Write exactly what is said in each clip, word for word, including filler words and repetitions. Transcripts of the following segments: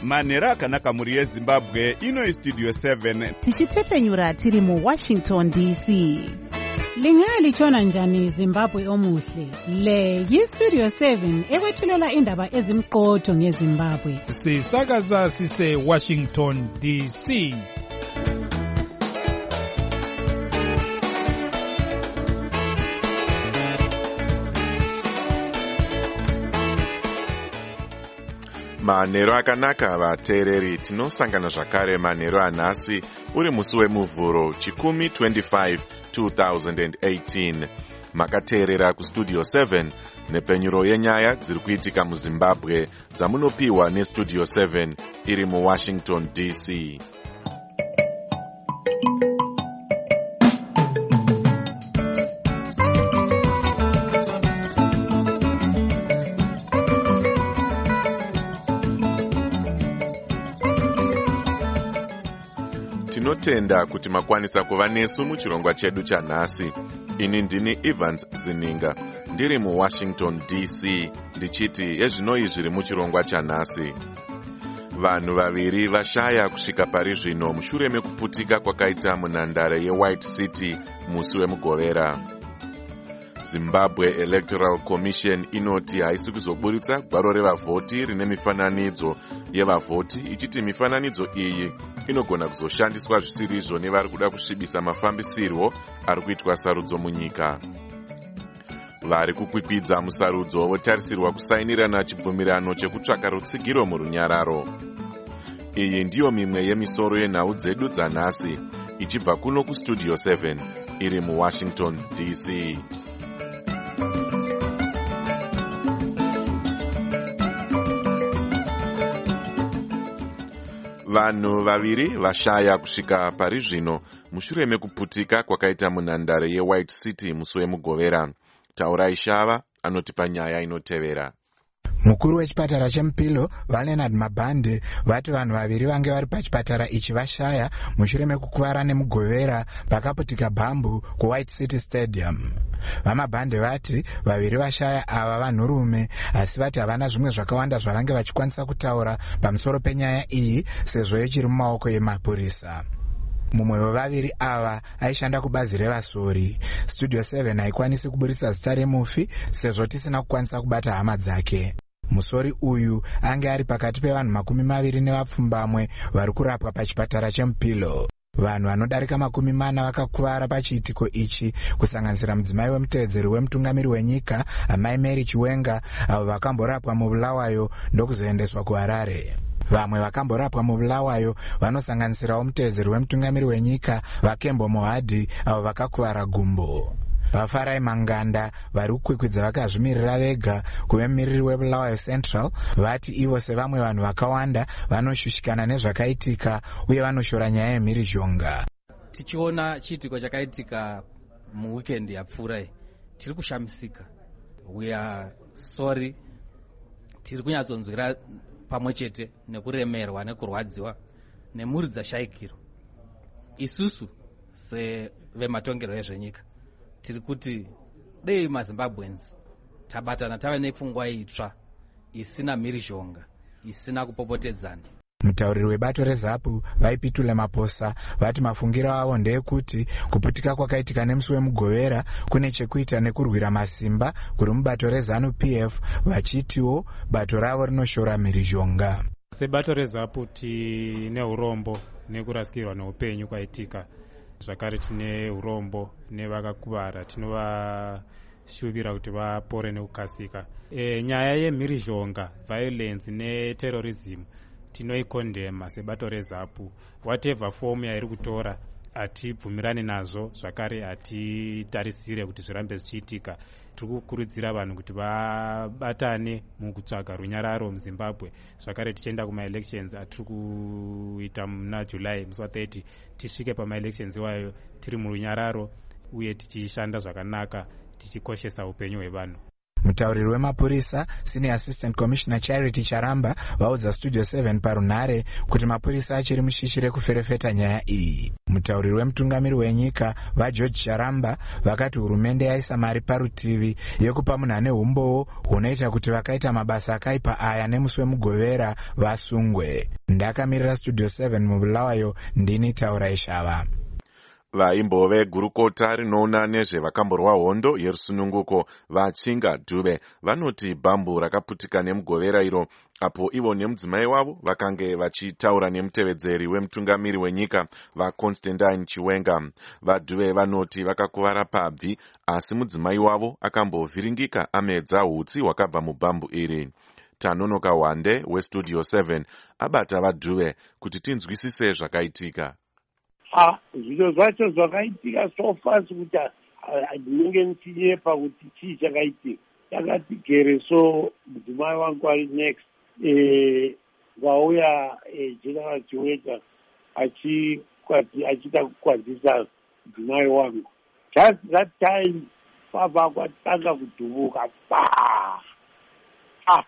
manhero akanaka muri yezimbabwe. Ino istudio seven tichitepfenyura tiri muwashington D C. Lingalitshona njani Zimbabwe omuhle? Le yistudio seven ekwethulela indaba ezimqotho ngeZimbabwe. Sisakaza sise Washington D C. Manhero akanaka vateereri, tinosangana zvakare manhero anhasi uri musi wemuvhuro chikumi twenty-five two thousand eighteen. Makateerera kustudio seven nepfenyuro yenyaya dziri kuitika muZimbabwe dzamunopiwa nestudio seven iri muWashington D C. Tinotenda kuti makwanisa kuva nesu muchirongwa chedu chanhasi. Ini ndini Evans Zininga, ndiri muWashington D C, ndichiti yezvinoi zviri muchirongwa chanhasi. Vanhu vaviri vashaya kusvika pari zvino mushure mekuputika kwakaita munhandare yeWhite City musi wemugovera. Zimbabwe Electoral Commission inoti haisi kuzoburitsa gwaro revavhoti rine mifananidzo yevavhoti, ichiti mifananidzo iyi inogona kuzoshandiswa zvisirizvo nevari kuda kusvibisa mafambisirwo ari kuitwa sarudzo munyika. Vari kukwikwidza musarudzo votarisirwa kusainirana chibvumirano chekutsvaka rutsigiro murunyararo. Iyi ndiyo mimwe yemisoro yenhau dzedu dzanhasi, ichibva kuno kustudio seven iri muWashington D C. Vanhu vaviri vashaya kusvika pari zvino mushure mekuputika kwakaita munhandare yeWhite City musi wemugovera. Taurai Shava anotipa nyaya inotevera. Mukuru wechipatara cheMupilo Valenard Mabhande vati vanhu vaviri vange vari pachipatara ichi vashaya mushure mekukuvara nemugovera pakaputika bhambu kuWhite City Stadium. Vamabhande vati vaviri vashaya ava vanhurume, asi vati havana zvimwe zvakawanda zvavange vachikwanisa kutaura pamusoro penyaya iyi sezvo ichiri mumaoko emapurisa. Mumwe wevaviri ava aishanda kubazi revasori. Studio seven haikwanisi kuburitsa zita remufi sezvo tisina kukwanisa kubata hama dzake. Musori uyu ange ari pakati pevanhu makumi maviri nevapfumbamwe vari kurapwa pachipatara cheMupilo. Vanhu vanodarika makumi mana vakakuvara pachiitiko ichi, kusanganisira mudzimai wemutevedzeri wemutungamiri wenyika Amai Mary Chiwenga, avo vakamborapwa mubulawayo ndokuzoendeswa kuHarare. Vamwe vakamborapwa mubulawayo vanosanganisirawo mutevedzeri wemutungamiri wenyika Vakembo Mohadhi, avo vakakuvara gumbo. Vafarai Manganda vari kukwikwidza vakazvimirira vega kuve mumiriri webulawayo Central vati ivo sevamwe vanhu vakawanda vanoshushikana nezvakaitika uye vanoshora nyaya yemhirizhonga. Tichiona chiitiko chakaitika muweekend yapfuura tiri kushamisika. We are sorry. Tiri kunyatsonzwira pamwe chete nekuremerwa nekurwadziwa nemhuri dzashayikiro. Isusu sevematongerwo ezvenyika tiri kuti dei maZimbabweans tabatana tave nepfungwa itsva isina mhirizhonga, isina kupopotedzana. Mutauriri webato reZAPU vaipitule Maposa vati mafungiro avo ndeyekuti kuputika kwakaitika nemusi wemugovera kune chekuita nekurwira masimba kuri mubato reZANU P F, vachitiwo bato ravo rinoshora mhirizhonga. Sebato reZAPU tine urombo nekurasikirwa neupenyu kwaitika. Zvakare tine urombo nevakakuvara, tinovashuvira kuti vapore nekukasika. E, nyaya yemhirizhonga, violence neterrorism tinoikondema sebato reZAPU. Whatever form yairi kutora hatibvumirani nazvo, zvakare hatitarisire kuti zvirambe zvichiitika. Tiri kukurudzira vanhu kuti vabatane mukutsvaga runyararo muZimbabwe. Zvakare tichienda kuma-elections atiri kuita muna July musi wa thirty, tisvike pama-elections iwayo tiri murunyararo uye tichishanda zvakanaka tichikoshesa upenyu hwevanhu. Mutauriri wemapurisa Senior Assistant Commissioner Charity Charamba vaudza Studio seven parunhare kuti mapurisa achiri mushishire kuferefeta nyaya iyi. Mutauriri wemutungamiri wenyika vaGeorge Charamba vakati hurumende yaisa mari parutivi yekupa munhane umbowo hunoita kuti vakaita mabasa akaipa aya nemusi wemugovera vasungwe. Ndakamirira Studio seven mubulawayo, ndini Taurai Shava. Vaimbove gurukota rinoona nezvevakamborwa hondo yerusununguko vaChinga Dube vanoti bhambu rakaputika nemugovera iro apo ivo nemudzimai wavo vakange vachitaura nemutevedzeri wemutungamiri wenyika vaConstantine Chiwenga. VaDube vanoti vakakuvara pabvi, asi mudzimai wavo akambovhiringika amedza hutsi hwakabva mubhambu iri. Tanonoka Wande weStudio seven abata vaDube kuti tinzwisise zvakaitika. Ah, zviro zvacho zvakaitika so fast kuti ndinenge ndichinyepa kuti chii chakaitika. Takati gere so mudzimai wangu ari next eh vauya General Chiwenga achida kukwadzisa mudzimai wangu. Just that time baba kwatanga kudhubuka pa ah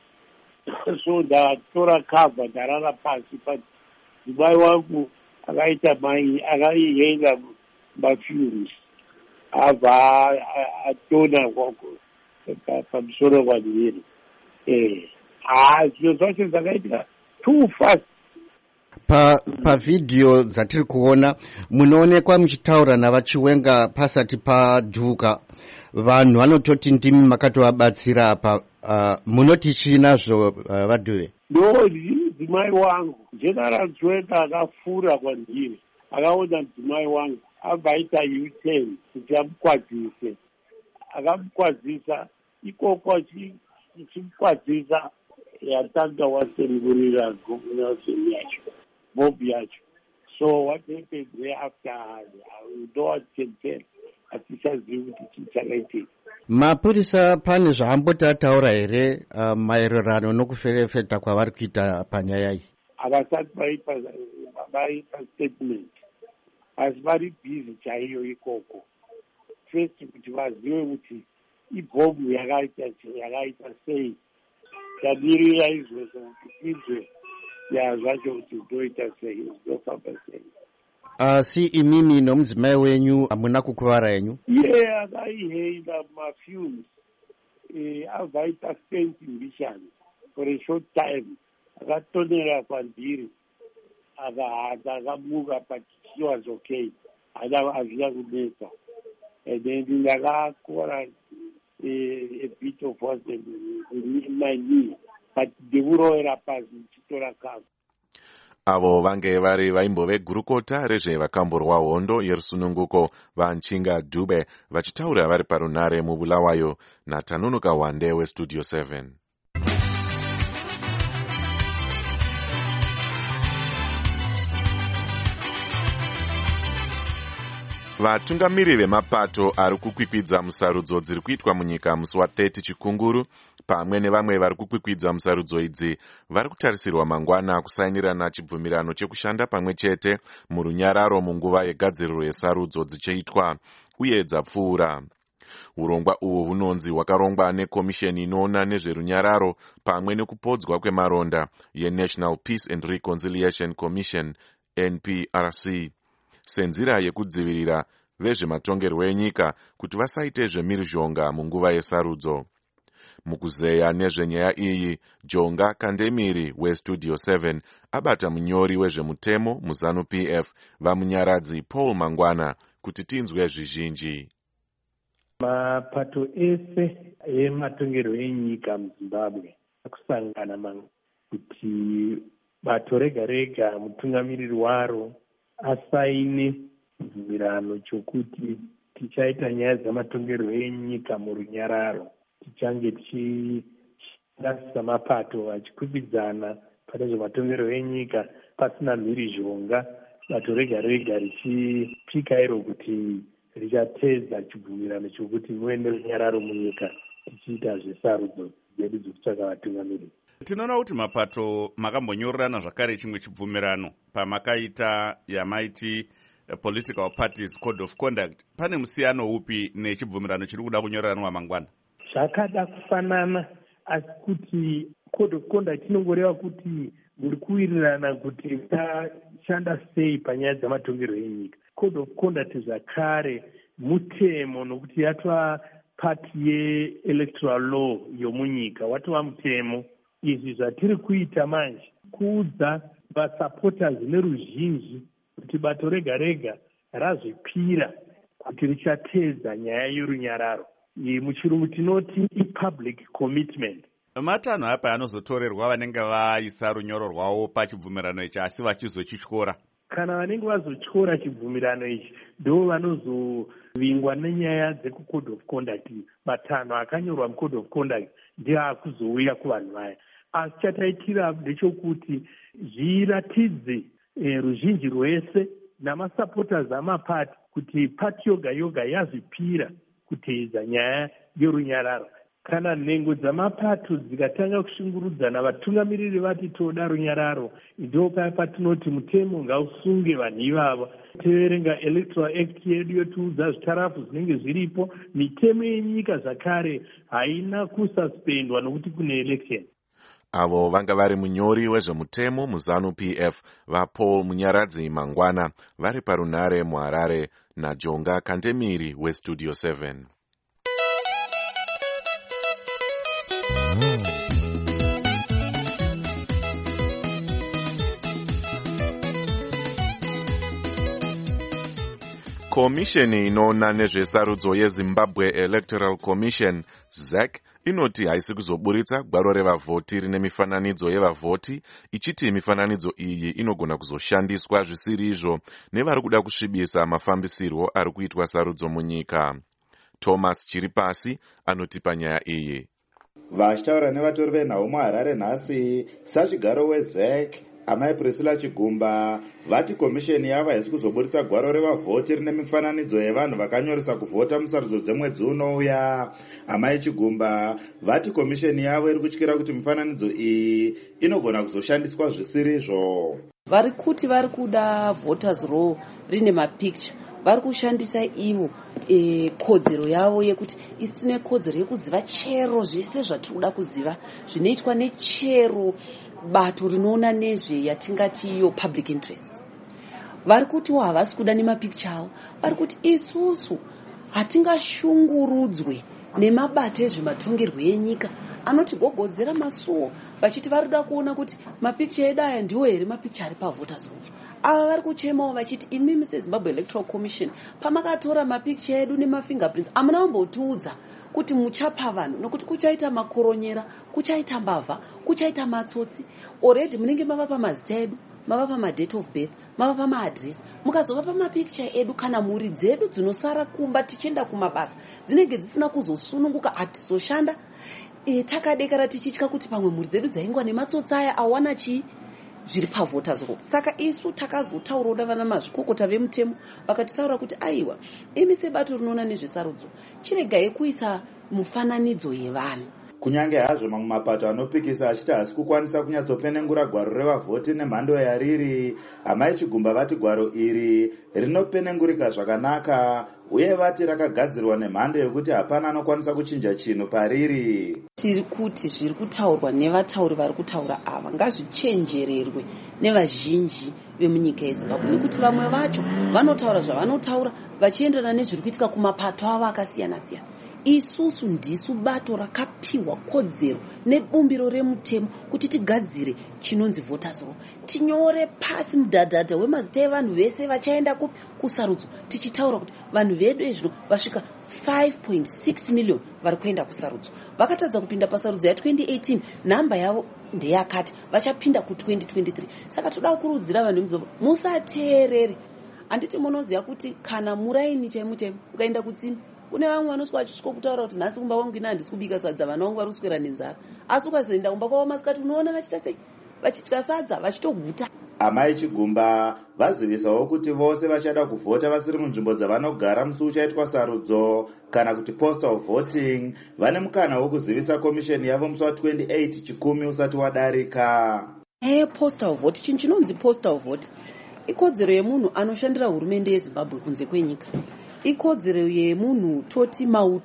so ndatora cover ndarara pasi mudzimai wangu akaita mai akaihenga mafumes abva atona pamusoro kwadiri. Eh, ah, zviro zvacho zvakaitika too fast. Pa pavidhiyo dzatiri kuona munoonekwa muchitaura navaChiwenga pasati padhuka. Vanhu vanototi ndimi makatovabatsira apa. Uh, munoti chinazvo uh, vaDube? No, mudzimai wangu General Chiwenga akafura kwandiri, akaona mudzimai wangu abva aita U-turn kuti amukwadzise. Akamukwadzisa ikoko achimukwadzisa yatanga wasengurira gomunazeni yacho bobi yacho. So what happened thereafter we don't tell hatichazivi kuti chii chakaitika. Mapurisa pane zvaamboti ataura here uh, maererano nokuferefeta kwavari kuita panyaya iyi? Havasati vaipa vaipa statement, asi vari bhizi chaiyo ikoko. First kuti vazive kuti ibhomu yakaita yakaita sei. Tadirira izvozvo kuti izwe ya zvacho kuti ndoita sei, ndofamba sei. Asi uh, imimi nomudzimai wenyu hamuna kukuvara yenyu? Iye akaihenga mafumes eh avaita stent mission for a short time. Akatonera kwandiri akahadza akamuka but she was okay. Ada azvina kunetsa. And then ndakakora a bit of what in my knee, but ndikuroera pasi ndichitora cover. Avo vange vari vaimbove gurukota rezvevakamborwa hondo yerusununguko vaChinga Dube vachitaura vari parunhare mubulawayo naTanonoka Wande weStudio seven. Vatungamiri vemapato ari kukwikwidza musarudzo dziri kuitwa munyika musi wathirty Chikunguru pamwe nevamwe vari kukwikwidza musarudzo idzi vari kutarisirwa mangwana kusainirana chibvumirano chekushanda pamwe chete murunyararo munguva yegadziriro yesarudzo dzichiitwa uye dzapfuura. Urongwa uhwu hunonzi hwakarongwa nekomisheni inoona nezverunyararo pamwe nekupodzwa kwemaronda yeNational Peace and Reconciliation Commission N P R C senzira yekudzivirira vezvematongerwo enyika kuti vasaite zvemhirizhonga munguva yesarudzo. Mukuzeya nezvenyaya iyi, Jonga Kandemiri weStudio seven abata munyori wezvemutemo muZanu P F vamunyaradzi Paul Mangwana kuti tinzwe zvizhinji. Mapato ese ematongerwo enyika muZimbabwe akusangana kuti bato rega rega mutungamiriri waro asaine chibvumirano chokuti tichaita nyaya dzamatongerwo enyika murunyararo. Tichange tichishanda samapato achikwikwidzana pane zvematongerwo enyika pasina mhirizhonga, bato rega rega richipika iro kuti richatedza chibvumirano chokuti muende runyararo munyika tichiita zvesarudzo dzedu dzekutsvaka vatungamiriri. Tinoona kuti mapato makambonyorerana zvakare chimwe chibvumirano pamakaita yamaiti Political Parties Code of Conduct. Pane musiyano upi nechibvumirano chiri kuda kunyoreranwa mangwana? zvakada kufanana, asi kuti code of conduct inongoreva kuti muri kuwirirana kuti tashanda sei panyaya dzamatongerwo enyika. Code of conduct zvakare mutemo, nokuti yatova pati ye-electoral law yomunyika, watova mutemo. Izvi zvatiri kuita manje kuudza vasupporters neruzhinji kuti bato rega rega razvipira kuti richatedza nyaya yorunyararo. Muchirungu tinoti i-public commitment. Matanho apa anozotorerwa vanenge vaisa runyoro rwavo pachibvumirano ichi asi vachizochityora. Kana vanenge vazotyora chibvumirano ichi ndo vanozovingwa nenyaya dzekucode of conduct. Matanho akanyorwa mucode of conduct ndiyo akuzouya kuvanhu vaya. Asi chataitira ndechokuti zviratidze eh, ruzhinji rwese namasupporters amapati kuti pati yoga yoga yazvipira kuteedza nyaya yorunyararo. Kana nhengo dzamapato dzikatanga kushungurudzana, vatungamiriri vati toda runyararo, ndo paya patinoti mutemo ngausunge vanhu ivavo. Teverenga electoral act yedu yotiudza zvitarafu zvinenge zviripo. Mitemo yenyika zvakare haina kususpendwa nokuti kune election. Avo vanga vari munyori wezvemutemo muZANU P F vaPaul Munyaradzi Mangwana vari parunare muHarare naJonga Kandemiri weStudio seven. Komisheni inoona nezvesarudzo yeZimbabwe Electoral Commission Z E C inoti haisi kuzoburitsa gwaro revavhoti rine mifananidzo yevavhoti, ichiti mifananidzo iyi inogona kuzoshandiswa zvisiri izvo nevari kuda kusvibisa mafambisirwo ari kuitwa sarudzo munyika. Thomas Chiripasi anoti panyaya iyi. Vachitaura nevatori venhau muHarare nhasi, sachigaro weZ E C amai Priscilla Chigumba vati komisheni yavo haisi kuzoburitsa gwaro revavhoti rine mifananidzo yevanhu vakanyoresa kuvhota musarudzo dzemwedzi unouya. Amai Chigumba vati komisheni yavo iri kutyira kuti mifananidzo iyi inogona kuzoshandiswa zvisiri izvo. Vari kuti vari kuda voters roll rine mapicture, vari kushandisa ivo e, kodzero yavo yekuti isi tine kodzero yekuziva chero zvese zvatiri kuda kuziva zvinoitwa nechero bato rinoona nezve yatingati iyo public interest. Vari kutiwo havasi kuda nemapicture avo, vari kuti isusu hatingashungurudzwe nemabato ezvematongerwo enyika anotigogodzera masuo vachiti vari kuda kuona kuti mapicture edu aya ndiwo here mapicture ari pavoters roll. Ava vari kuchemawo vachiti imimi seZimbabwe Electoral Commission pamakatora mapicture edu nemafingerprints hamuna kumbotiudza kuti muchapa vanhu nokuti kuchaita makoronyera, kuchaita mbavha, kuchaita matsotsi. Already munenge mava pamazita edu, mava pamadate of birth, mava pamaadresi, mukazova pamapicture edu kana muri dzedu dzinosara kumba tichienda kumabasa dzinenge dzisina kuzosununguka hatizoshanda. E, takadekara tichitya kuti pamwe muri dzedu dzaingwa nematsotsi aya awana chii zviri pavoters roll. Saka isu takazotaura kuda vana mazvikokota vemutemo vakatisaura kuti aiwa, imi sebato rinoona nezvesarudzo chiregai kuisa mufananidzo yevanhu. Kunyange hazvo mamwe mapato anopikisa achiti hasi kukwanisa kunyatsopenengura gwaro revavhoti nemhando yariri, amai Chigumba vati gwaro iri rinopenengurika zvakanaka uye vati rakagadzirwa nemhando yekuti hapana anokwanisa kuchinja chinhu pariri. Tiri kuti zviri kutaurwa nevatauri vari kutaura ava ngazvichenjererwe nevazhinji vemunyika yeZimbabwe, nekuti vamwe vacho vanotaura zvavanotaura vachienderana nezviri kuitika kumapato avo akasiyana siyana. Isusu ndisu bato rakapiwa kodzero nebumbiro remutemo kuti tigadzire chinonzi voters roll, tinyore pasi mudhadhadha wemazita evanhu vese vachaenda kusarudzo, tichitaura kuti vanhu vedu ezvino vasvika five point six million vari kuenda kusarudzo. Vakatadza kupinda pasarudzo ya twenty eighteen, nhamba yavo ndeyakati vachapinda ku twenty twenty-three. Saka toda kukurudzira vanhu vemuZimbabwe musateerere. Handiti munoziva kuti kana muraini chaimo chaimo ukaenda kutsimba, kune vamwe vanoswera vachisvika kutaura kuti nhasi kumba kwangu ina handisi kubika sadza, vana vangu vari kuswera nenzara. Asi ukazoenda kumba kwavo masikati unoona vachiita sei, vachitya sadza vachitoguta. Amai Chigumba vazivisawo kuti vose vachada kuvhota vasiri munzvimbo dzavanogara musi uchaitwa sarudzo kana kuti postal voting vane mukana wokuzivisa komisheni yavo musi wa28 chikumi usati wadarika. Hey, postal vote, chinhu chinonzi postal vote ikodzero yemunhu anoshandira hurumende yeZimbabwe kunze kwenyika. Ikodzero yemunhu toti mauto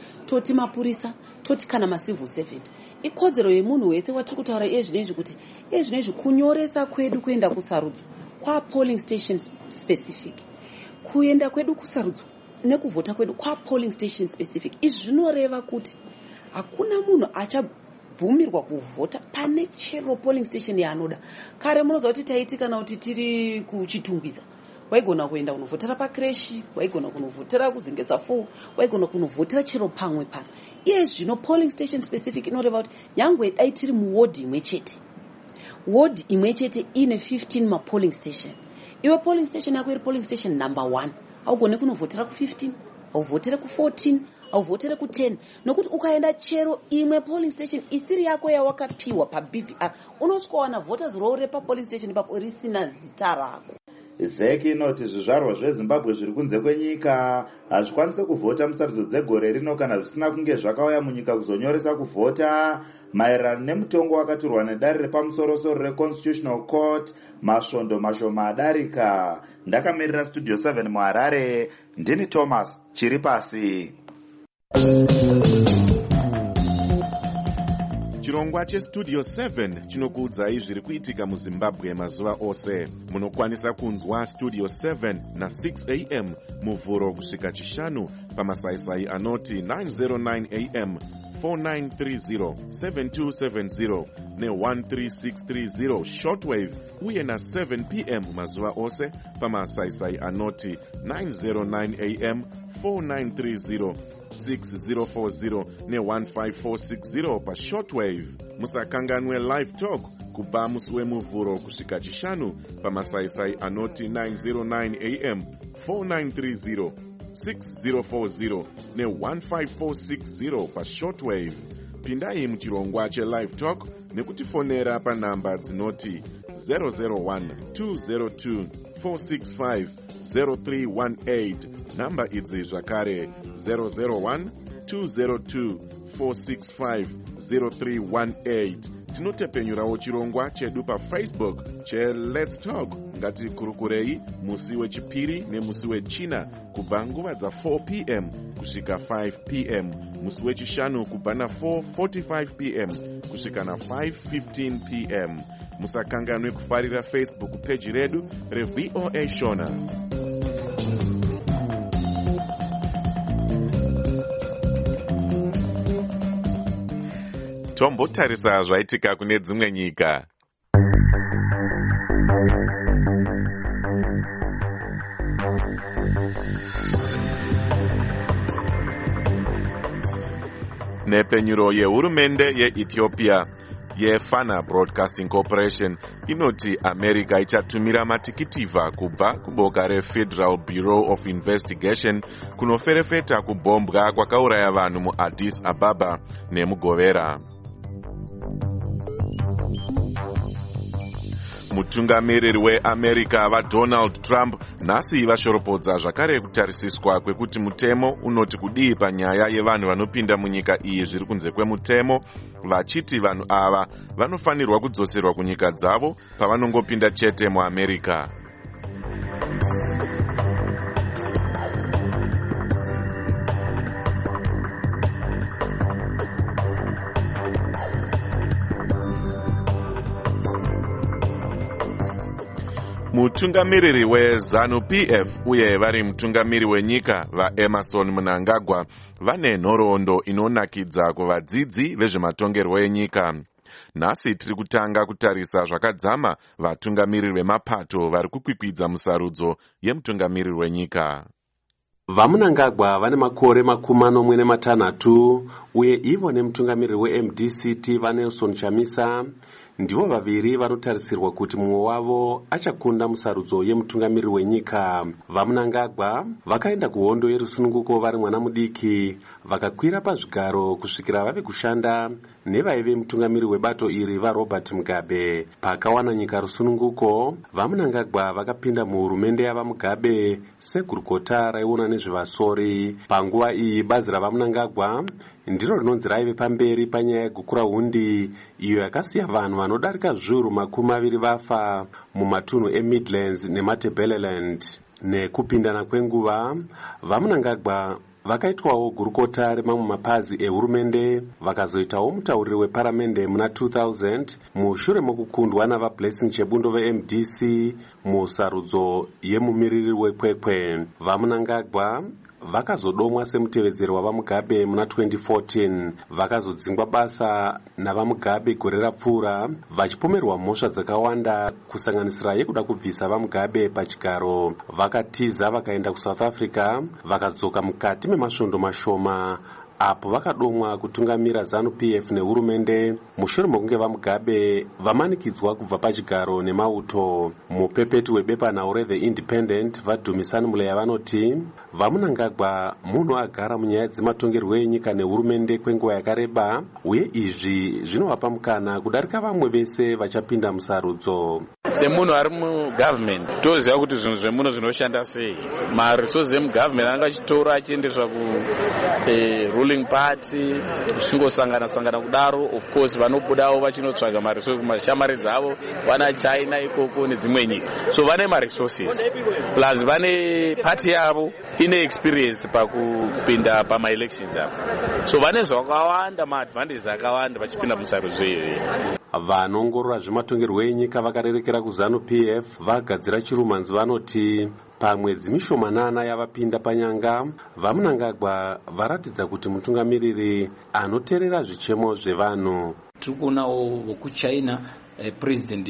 toti mapurisa, toti kana macivil servant. Ikodzero yemunhu wese watiri kutaura iye zvino izvi kuti iye zvino izvi kunyoresa kwedu kuenda kusarudzo kwa polling station specific, kuenda kwedu kusarudzo nekuvhota kwedu kwa polling station specific. Izvi zvinoreva kuti hakuna munhu achabvumirwa kuvhota pane chero polling station yaanoda. Kare munoziva kuti taiti kana kuti tiri kuchitungwiza waigona kuenda kunovhotera pakreshi, waigona kunovhotera kuzengesa four, waigona kunovhotera chero pamwe pano. Iye zvino polling station specific inoreva kuti nyangwe dai tiri muwodi imwe chete, wodi imwe chete ine fifteen mapolling station, iwe polling station yako iri polling station number one, haugone kunovhotera ku fifteen, hauvhotere ku fourteen, hauvhotere ku ten, nokuti ukaenda chero imwe polling station isiri yako yawakapiwa pa-B V R unosvikawana voters roll repa-polling station ipapo risina zita rako. zek inoti zvizvarwa zvezimbabwe zviri kunze kwenyika hazvikwanise kuvhota musarudzo dzegore rino kana zvisina kunge zvakauya munyika kuzonyoresa kuvhota maererano nemutongo wakaturwa nedare repamusorosoro reconstitutional court masvondo mashoma adarika. Ndakamirira studio seven muharare, ndini Thomas chiri pasi. Chirongwa chestudio seven chinokuudzai zviri kuitika muZimbabwe mazuva ose. Munokwanisa kunzwa studio seven na six a m muvhuro kusvika chishanu pamasaisai anoti nine oh nine a m, four nine three zero, seven two seven zero ne one three six three zero shortwave, uye na seven p m mazuva ose pamasaisai anoti nine oh nine a m, four nine three zero, six zero four zero ne one five four six zero pa shortwave. Musakanganwe live talk kubva musi wemuvhuro kusvika chishanu pamasaisai anoti nine oh nine a m, four nine three zero, six zero four zero ne one five four six zero pa shortwave. Pindai muchirongwa che-live talk nekutifonera panhamba dzinoti zero zero one, two zero two, four six five, zero three one eight. Namba idzi zvakare zero zero one, two zero two, four six five, zero three one eight. Tinotepenyurawo chirongwa chedu paFacebook che-Let's Talk. Ngatikurukurei musi wechipiri nemusi wechina kubva nguva dza four p m kusvika five p m, musi wechishanu kubva na four forty-five p m kusvika na five fifteen p m. Musakanganwe kufarira Facebook page redu reV O A Shona. Tombotarisa zvaitika kune dzimwe nyika. Nepenyuro yehurumende yeEthiopia yeFana Broadcasting Corporation inoti America ichatumira matikitivha kubva kuboka reFederal Bureau of Investigation kunoferefeta kubombwa kwakauraya vanhu muAddis Ababa nemugovera. Mutungamiriri weAmerica vaDonald Trump nhasi vashoropodza zvakare kutarisiswa kwekuti mutemo unoti kudii panyaya yevanhu vanopinda munyika iyi zviri kunze kwemutemo, vachiti vanhu ava vanofanirwa kudzoserwa kunyika dzavo pavanongopinda chete muAmerica. Mutungamiriri weZanu P F uye vari mutungamiri wenyika vaEmerson Mnangagwa vane nhoroondo inonakidza kuvadzidzi vezvematongerwo enyika. Nhasi tiri kutanga kutarisa zvakadzama vatungamiriri vemapato vari kukwikwidza musarudzo yemutungamiriri wenyika. VaMnangagwa vane makore makumi manomwe nematanhatu uye ivo nemutungamiriri weM D C T vaNelson Chamisa ndivo vaviri vanotarisirwa kuti mumwe wavo achakunda musarudzo yemutungamiriri wenyika. VaMnangagwa vakaenda kuhondo yerusununguko vari mwana mudiki, vakakwira pazvigaro kusvikira vave kushanda nevaive mutungamiriri webato iri vaRobert Mugabe. Pakawana nyika rusununguko, VaMnangagwa vakapinda muhurumende yavaMugabe segurukota raiona nezvevasori. Panguva iyi bazi ravaMnangagwa ndiro rinonzi raive pamberi panyaya yegukura hundi iyo yakasiya vanhu vanodarika zviuru makumi maviri vafa mumatunhu eMidlands neMatabeleland. Nekupindana kwenguva, VaMnangagwa vakaitwawo gurukota remamwe mapazi ehurumende, vakazoitawo mutauriri weparamende muna two thousand mushure mokukundwa navablessing chebundo ve-M D C musarudzo yemumiriri wekwekwe. Vamunangagwa vakazodomwa semutevedzeri wavamugabe muna twenty fourteen, vakazodzingwa basa navamugabe gore rapfuura, vachipomerwa mhosva dzakawanda kusanganisira yekuda kubvisa vamugabe pachigaro. Vakatiza vakaenda kuSouth Africa, vakadzoka mukati memasvondo mashoma apo vakadomwa kutungamira ZANU P F nehurumende mushure mokunge vamugabe vamanikidzwa kubva pachigaro nemauto. Mupepeti webepanhau reThe Independent vaDumisani Muleya vanoti Vamunangagwa munhu agara munyaya dzematongerwo enyika nehurumende kwenguva yakareba, uye izvi zvinovapa mukana kudarika vamwe vese vachapinda musarudzo. Semunhu ari mugovernment toziva kuti zvinhu zvemuno zvinoshanda sei. Marisosi emugovernment anga achitora achiendeswa ku eh, ruling party zvichingosangana sangana kudaro. Of course vanobudawo vachinotsvaga marisosi mashamari dzavo, vana China ikoko nedzimwe nyika, so vane maresources plus vane party yavo ine experience pakupinda pama-elections apo, so vane zvakawanda maadvantages akawanda vachipinda musarudzo iyoyo. Vanoongorora zvematongerwo enyika vakarerekera kuZANU P F vagadzira chirumanzi vanoti pamwedzi mishomanana yavapinda panyanga, Vamunangagwa varatidza kuti mutungamiriri anoteerera zvichemo zvevanhu. Tiri kuonawo vokuChina eh, president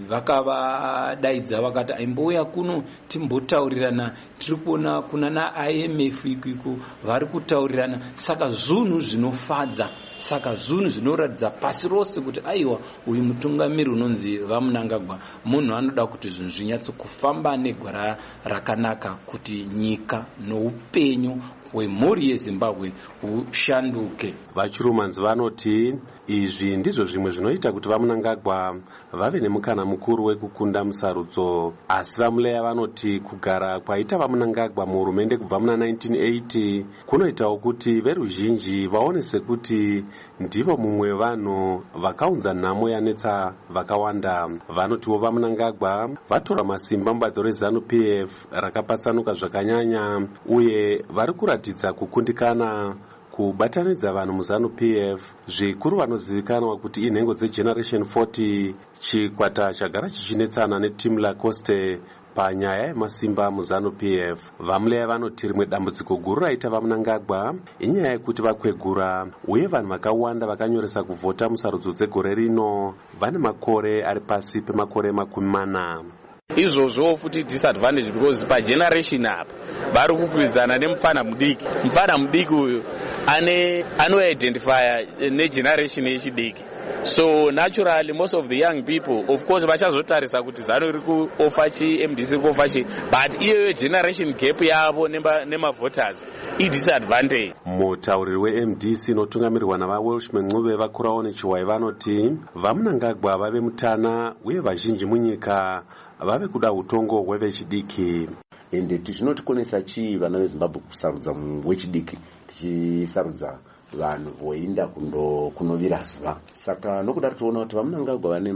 vakavadaidza vakati aimbouya kuno timbotaurirana. Tiri kuona kuna na-I M F ikiko vari kutaurirana, saka zvinhu zvinofadza, saka zvinhu zvinoratidza pasi rose kuti aiwa uyu mutungamiri unonzi Vamunangagwa munhu anoda kuti zvinhu zvinyatsokufamba negwara rakanaka, kuti nyika noupenyu hwemhuri yeZimbabwe hushanduke. Vachirumanzi vanoti izvi ndizvo zvimwe zvinoita kuti Vamunangagwa vave nemukana mukuru wekukunda musarudzo. Asi Vamuleya vanoti kugara kwaita Vamunangagwa muhurumende kubva muna nineteen eighty kunoitawo kuti veruzhinji vaone sekuti ndivo mumwe vanhu vakaunza nhamo yanetsa vakawanda. Vanotiwo Vamunangagwa vatora masimba mubato reZANU P F rakapatsanuka zvakanyanya, uye vari kuratidza kukundikana kubatanidza vanhu muZANU P F, zvikuru vanozivikanwa kuti inhengo dzegeneration forty, chikwata chagara chichinetsana netimu lacoste panyaya yemasimba muZANU P F. Vamuleya vanoti rimwe dambudziko guru raita Vamunangagwa inyaya yekuti vakwegura, uye vanhu vakawanda vakanyoresa kuvhota musarudzo dzegore rino vane makore ari pasi pemakore makumi mana. Izvozvo futi disadvantage because pageneration apa vari kukwizana nemufana mudiki. Mufana mudiki uyu ane anoidentifya negeneration yechidiki, so naturally most of the young people of course vachazotarisa kuti ZANU iri kuofa chi, M D C iri kuofa chi, but iyoyo generation gap yavo nemavoters idisadvantage. Mutauriri we-M D C inotungamirirwa navaWelshman Ncube vakurawo nechiwai vanoti Vamunangagwa vave mutana uye vazhinji munyika vave kuda utongo hwevechidiki. Ende tizvinotikonesa chii vana veZimbabwe kusarudza munhu wechidiki, tichisarudza vanhu voinda kunovira zuva. Saka nokudaro toona kuti Vamunangagwa vane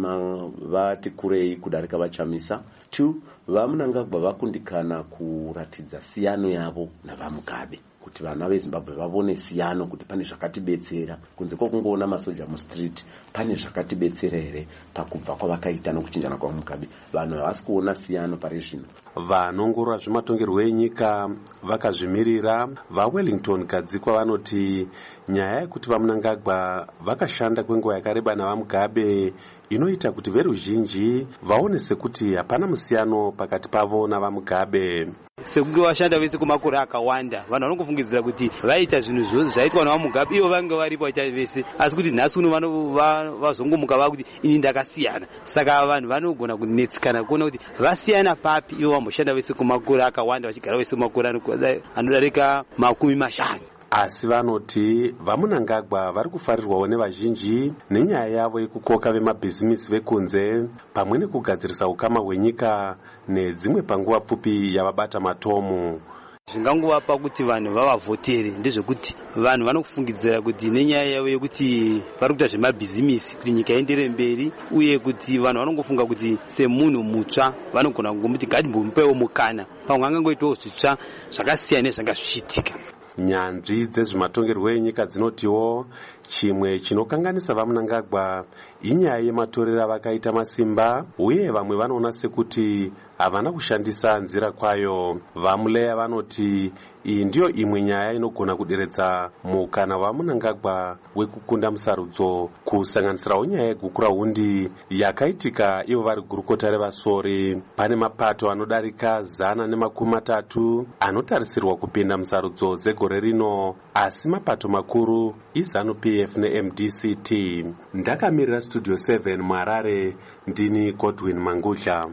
vati kurei kudarika vaChamisa. Two, Vamunangagwa vakundikana kuratidza siyano yavo navamugabe, kuti vana veZimbabwe vavone siyano kuti pane zvakatibetsera kunze kwokungoona masoja mustreet, pane zvakatibetsera here pakubva kwavakaita nokuchinjana kwamugabe. Vanhu havasi kuona siyano pari zvino. Vanoongorora zvematongerwo enyika vakazvimirira vaWellington Gadzikwa vanoti nyaya yekuti Vamunangagwa vakashanda kwenguva yakareba navamugabe inoita kuti veruzhinji vaone sekuti hapana musiyano pakati pavo navamugabe. Sekunge vashanda vese kumakore akawanda, vanhu vanongofungidzira kuti vaita zvinhu zvose zvaitwa navamugabe ivo vange varipo vaita vese, asi kuti nhasi uno vazongomuka vava kuti ini ndakasiyana. Saka vanhu vanogona kunetsikana kuona kuti vasiyana papi ivo vamboshanda vese kumakore akawanda, vachigara vese kumakore anodarika makumi mashanu. Asi vanoti Vamunangagwa vari kufarirwawo nevazhinji nenyaya yavo yekukoka vemabhizimisi vekunze pamwe nekugadzirisa ukama hwenyika nedzimwe panguva pfupi yavabata matomu. Zvingangovapa kuti vanhu vavavhotere ndezvekuti vanhu vanofungidzira kuti nenyaya yavo yekuti vari kuita zvemabhizimisi kuti nyika ienderere mberi, uye kuti vanhu vanongofunga kuti semunhu mutsva vanogona kungomuti ngatimbomupewo mukana, pamwe angangoitawo zvitsva zvakasiyana nezvanga zvichiitika. nyanzvi dzezvematongerwo enyika dzinotiwo chimwe chinokanganisa vamunangagwa inyaya yematorero vakaita masimba uye vamwe vanoona sekuti havana kushandisa nzira kwayo. Vamuleya vanoti iyi ndiyo imwe nyaya inogona kuderedza mukana vamunangagwa wekukunda musarudzo, kusanganisirawo nyaya yegukurahundi yakaitika ivo vari gurukota revasori. Pane mapato anodarika zana nemakumi matatu anotarisirwa kupinda musarudzo dzegore rino, asi mapato makuru iZANU-P F neM D C T. Ndakamirira Studio seven muHarare, ndini Godwin Mangudla.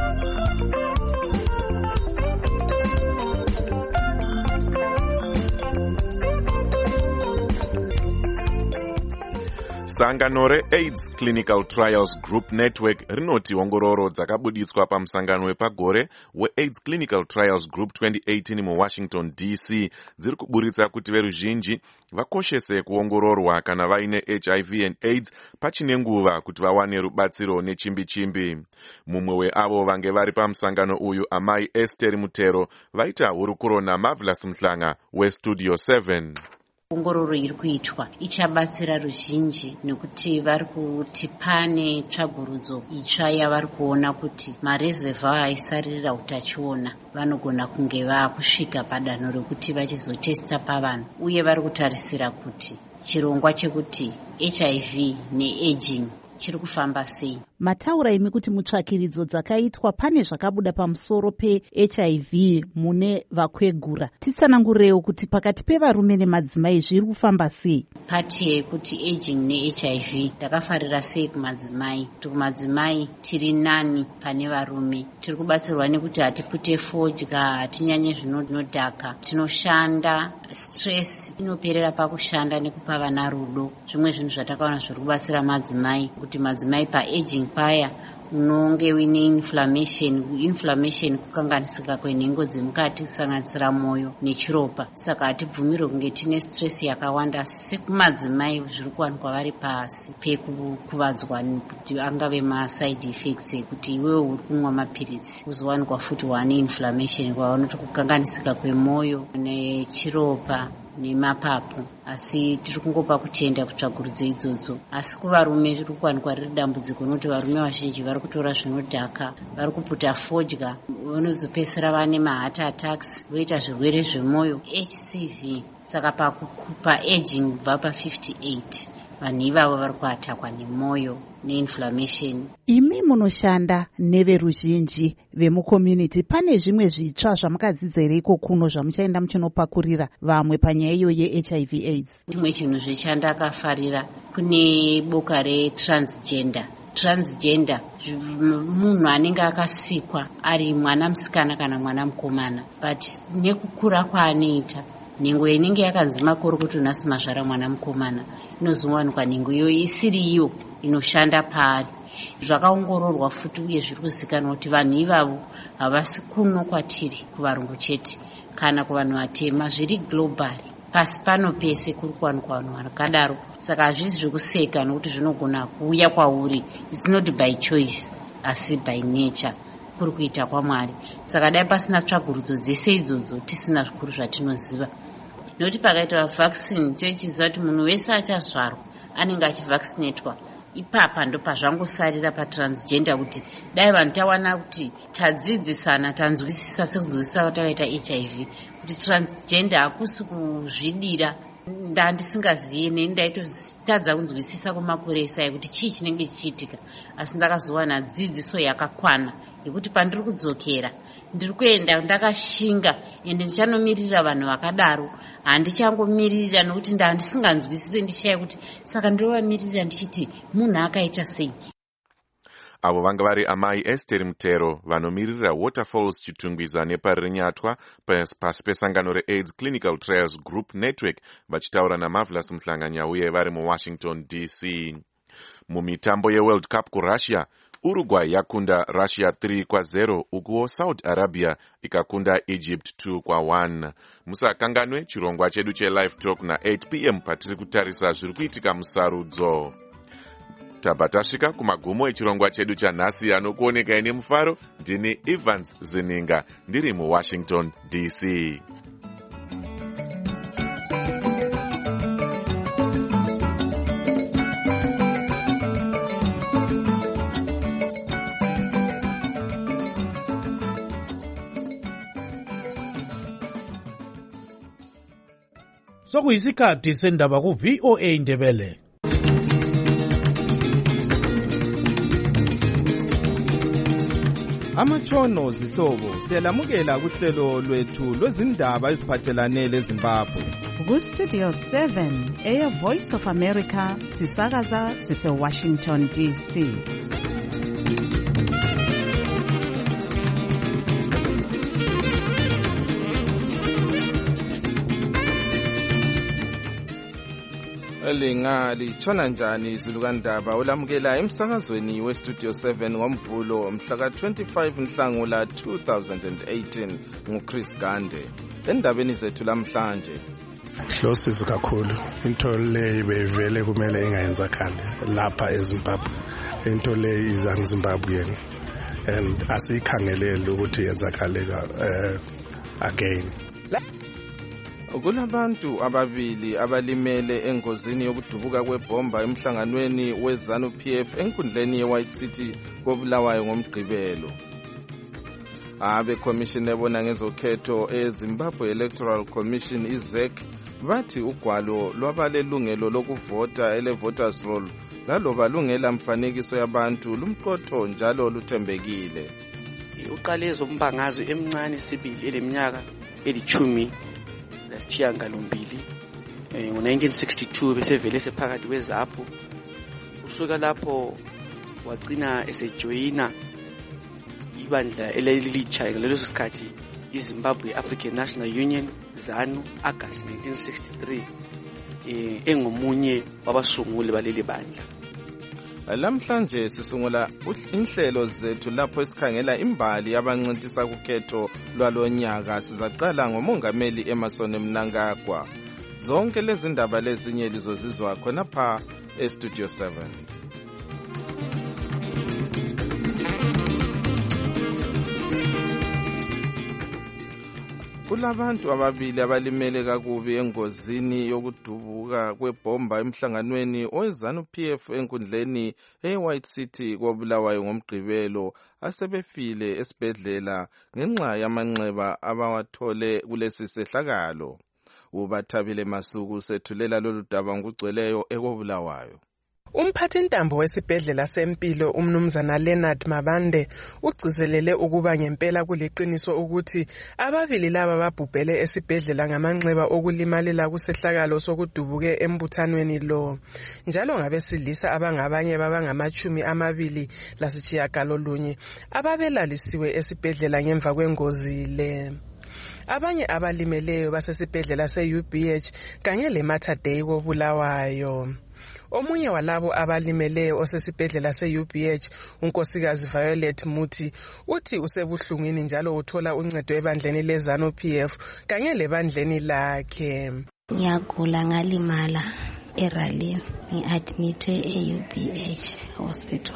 Sangano re-AIDS Clinical Trials Group Network rinoti ongororo dzakabuditswa pamusangano wepagore we-AIDS Clinical Trials Group twenty eighteen muWashington D C dziri kuburitsa kuti veruzhinji vakoshese kuongororwa kana vaine H I V and AIDS pachine nguva kuti vawane rubatsiro nechimbi-chimbi. Mumwe weavo vange vari pamusangano uyu amai Esther Mutero vaita hurukuro naMarvelous Mhlanga weStudio seven. Ongororo iri kuitwa ichabatsira ruzhinji nekuti vari kuti pane tsvagurudzo itsva yavari kuona kuti marezevha aisarira utachiona vanogona kunge vakusvika padanho rekuti vachizotesta pavanhu, uye vari kutarisira kuti chirongwa chekuti H I V neaging chiri kufamba sei. Mataura imi kuti mutsvakiridzo dzakaitwa pane zvakabuda pamusoro pe-H I V mune vakwegura. Titsanangurewo kuti pakati pevarume nemadzimai zviri kufamba sei. Pati yekuti aging ne-H I V ndakafarira sei kumadzimai. Kuti kumadzimai tiri nani pane varume. Tiri kubatsirwa nekuti hatipute fodya, hatinyanye zvinodhaka, tinoshanda, stress inoperera pakushanda nekupa vana rudo. Zvimwe zvinhu zvatakaona zviri kubatsira madzimai, kuti madzimai pa-aging paya unonge uine inflammation, inflammation kukanganisika kwenhengo dzemukati kusanganisira mwoyo nechiropa. Saka hatibvumirwe kunge tine stress yakawanda sekumadzimai zviri kuwanikwa vari pasi pekukuvadzwa kuti angave ma-side effects ekuti iwewe uri kumwa mapiritsi uzowanikwa futi wane inflammation kwavanoti kukanganisika kwemwoyo nechiropa nemapapu. Asi tiri kungopa kutenda kutsvagurudzo idzodzo. Asi kuvarume zviri kuwanikwa riri dambudziko nokuti varume vazhinji vari kutora zvinodhaka, vari kuputa fodya, vanozopesera vane ma-heart attacks, voita zvirwere zvemwoyo, H C V. Saka pakukupa aging kubva pa-fifty-eight vanhu ivavo vari kuatakwa nemwoyo neinflammation. Imi munoshanda neveruzhinji vemucommunity, pane zvimwe zvitsva zvamukadzidza here iko kuno zvamuchaenda muchinopakurira vamwe panyaya iyo ye-H I V AIDS? Chimwe chinhu zvechandakafarira kune boka retransgender. Transgender munhu anenge akasikwa ari mwana musikana kana mwana mukomana, but nekukura kwaanoita nhengo inenge yakanzi makore kuti unasi mazvara mwana mukomana inozowanikwa nhengo iyo isiri iyo inoshanda paari. Zvakaongororwa futi uye zviri kuzikanwa kuti vanhu ivavo havasi kuno kwatiri kuvarungu chete kana kuvanhu vatema, zviri globally. Pasi pano pese kuri kuwanikwa vanhu vakadaro. Saka hazvisi zvekuseka nokuti zvinogona kuuya kwauri. It's not by choice asi by nature, kuri kuita kwaMwari. Saka dai pasina tsvagurudzo dzese idzodzo tisina zvikuru zvatinoziva. Nokuti pakaitwa vaccine tochiziva kuti munhu wese achazvarwa anenge achivaccinatwa. Ipapa ndo pazvangosarira patransgender kuti dai vanhu tawana kuti tadzidzisana tanzwisisa sekunzwisisa takaita H I V kuti transgender hakusi kuzvidira. Ndandisingazivi neni ndaitotadza kunzwisisa kumakuresa kuti chii chinenge chichiitika, asi ndakazowana dzidziso yakakwana yekuti pandiri kudzokera ndiri kuenda ndakashinga ende ndichanomiririra vanhu vakadaro. Handichangomiririra nokuti ndandisinganzwisise ndichaya kuti saka ndinovamiririra ndichiti munhu akaita sei. Avo vanga vari amai Esther Mutero vanomiririra Waterfalls Chitungwiza neParinyatwa pasi pesangano re-AIDS Clinical Trials Group Network vachitaura naMarvelous Mhlanga nyauye vari muWashington D C. Mumitambo yeWorld Cup kuRussia, Uruguay yakunda Russia three kwa zero ukuwo Saudi Arabia ikakunda Egypt two kwa one. Musakanganwe chirongwa chedu che-Live Talk na eight p m patiri kutarisa zviri kuitika musarudzo. Tabva tasvika kumagumo echirongwa chedu chanhasi anokuoneka ine mufaro. Ndini Evans Zininga ndiri muWashington D C. sokuyisikhathi sendaba ku-V O A Ndebele. Amatshono zihlobo siyalamukela kuhlelo lwethu lwezindaba eziphathelane leZimbabwe. Ku-Studio seven eya Voice of America sisakaza sise-Washington D C. Linga litshona njani izulukandaba olamukela emsakazweni we-Studio seven ngomvulo mhla twenty-five Nhlangula two thousand eighteen nguChris Gande. Endabeni zethu lamhlanje hlosizo kakhulu into le bevele kumele ingayenzakali lapha eZimbabwe, into le iza eZimbabwe and asikhangelele ukuthi yenzakaleka uh, again. Kulabantu ababili abalimele engozini yokudubuka kwebomba emhlanganweni weZANU P F enkundleni yeWhite City koBulawayo ngomgqibelo. Abe commission ebona ngezokhetho eZimbabwe Electoral Commission I Z E C bathi ugwalo lwabalelungelo lokuvota ele voters roll laloba lungela mfanekiso yabantu lumqotho njalo luthembekile. Uqalezo umbangazo emncane sibili eleminyaka elithumi lesishiyagalombili ngo nineteen sixty-two besevele sephakathi kweZAPU. Usuka lapho wagcina esejoyina ibandla elilitsha ngaleso sikhathi iZimbabwe African National Union ZANU August nineteen sixty-three engomunye wabasunguli baleli bandla. Lamhlanje sisungula inhlelo zethu lapho esikhangela imbali abancintisa kukhetho lwalonyaka. Sizaqala ngomongameli Emmerson Mnangagwa. Zonke lezi ndaba lezinye lizozizwa khona pha eStudio seven. Kulabantu ababili abalimele kakubi engozini yokudubuka kwebomba emhlanganweni weZANU P F enkundleni eWhite City koBulawayo ngomgqibelo asebefile esibhedlela ngenxa yamanxeba abawathole kulesi sehlakalo. Ubathabile Masuku sethulela lolu daba ngugcweleyo ekoBulawayo. Umphathintambo wesibhedlela sempilo umnumzana Leonard Mabande ugcizelele ukuba ngempela kuliqiniso ukuthi ababili laba babhubhele esibhedlela ngamanxeba okulimalela kusehlakalo sokudubuke embuthanweni lo. Njalo ngabesilisa abangabanye babangamachumi amabili lasitshiyagalolunye ababelalisiwe esibhedlela ngemva kwengozi le. Abanye abalimeleyo basesibhedlela se-U B H kanye leMater Dei koBulawayo. Omunye walabo abalimeleyo osesibhedlela se-U B H unkosikazi Violet Muthi uthi usebuhlungwini njalo uthola uncedo ebandleni leZANU P F kanye lebandleni lakhe. Ngiyagula ngalimala eRalini ngi-admitwe e-U B H hospital.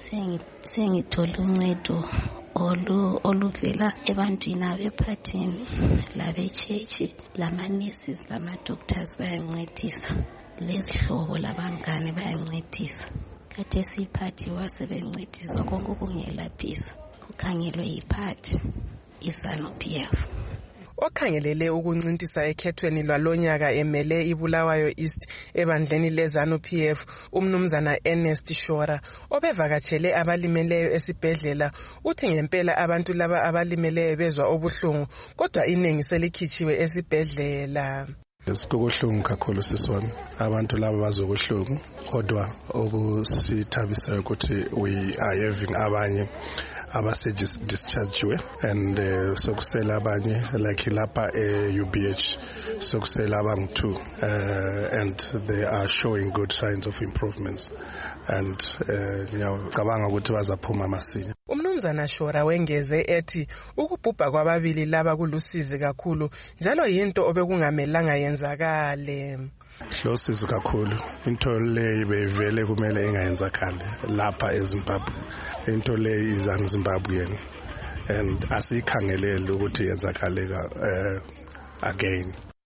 Sengithola uncedo olu oluvela ebantwini abephathini labechechi lama-nurses lama-doctors bayancedisa. Lezihlobo labangane bayancedisa. Kade siphathiwa sebencedisa konke kungelaphisa. Kukhangelwe yiphathi iZANU P F. Okhangelele ukuncintisa ekhethweni lwalonyaka emele iBulawayo East ebandleni leZANU P F umnumzana Ernest Shora obevakatshele abalimeleyo esibhedlela uthi ngempela abantu laba abalimeleyo bezwa obuhlungu kodwa iningi selikhichiwe esibhedlela. Sikubuhlungu kakhulu siswami abantu laba bazokuhlungu kodwa okusithabisayo ukuthi we are having abanye abase discharged and uh, sokusela abanye like lapha e-U B H sokusela abangu two uh, and they are showing good signs of improvements and ngiyacabanga ukuthi bazaphuma masinya. Umnumzana Shora wengeze ethi ukubhubha kwababili laba kulusizi kakhulu njalo yinto obekungamelanga yenzakale. Hlosizo kakhulu into le bevele kumele ingayenzakali lapha eZimbabwe, into le iza eZimbabwe and asikhangelele ukuthi yenzakaleka uh, again.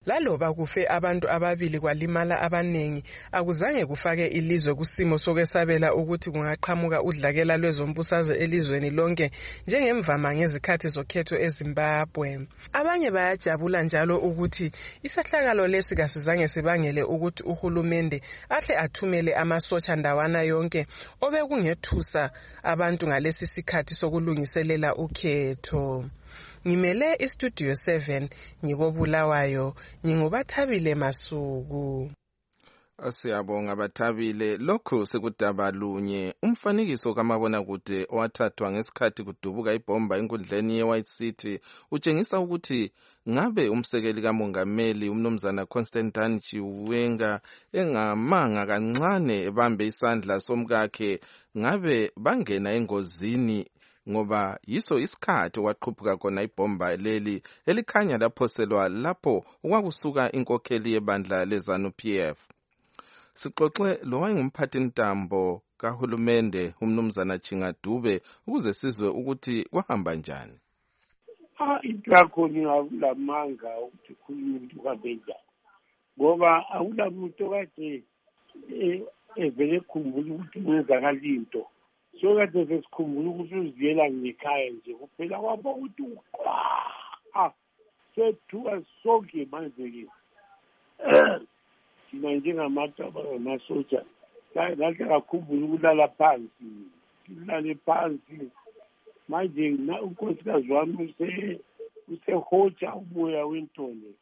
Laloba kufe abantu ababili kwalimala abanengi, akuzange kufake ilizwe kusimo sokwesabela ukuthi kungaqhamuka udlakela lwezombusazwe elizweni lonke njengemvama ngezikhathi zokhetho eZimbabwe. Abanye bayajabula njalo ukuthi isahlakalo lesi kasizange sibangele ukuthi uhulumende ahle athumele amasotsha ndawana yonke obekungethusa abantu ngalesi sikhathi sokulungiselela ukhetho. Ngimele istudio seven ngikobulawayo, ngingubathabile Masuku. Siyabonga Bathabile. Lokho sekudabalunye umfanekiso kamabonakude owathathwa ngesikhathi kudubuka ibhomba enkundleni ye-White City utshengisa ukuthi ngabe umsekeli kamongameli umnumzana Constantine Chiwenga engamanga kancane ebambe isandla somkakhe ngabe bangena engozini, ngoba yiso isikhathi okwaqhuphuka khona ibhomba leli elikhanya laphoselwa lapho okwakusuka inkokheli yebandla leZANU P F. Sixoxe lo wayengumphathintambo kahulumende umnumzana Chingadube ukuze sizwe ukuthi kwahamba njani. Ah, into yakho ngingakulamanga ukuthi khuluma umuntu kabenjani, ngoba akulamuntu kade evele khumbula ukuthi kwenzakala into. So kade sesikhumbula ukuthi uziyela ngekhaya nje kuphela kwapho ukuthi ah sethuka sonke manje ke thina njengamasotsha kahle kakhumbula ukulala phansi, ulale phansi. Manje unkosikazi wami usehotsha umoya wentone,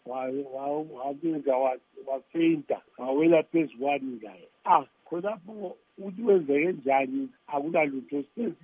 wabenza wafeinta, wawela phezu kwami ngaye. Ah, khonapho ukuthi wenzeke njani akulalutho,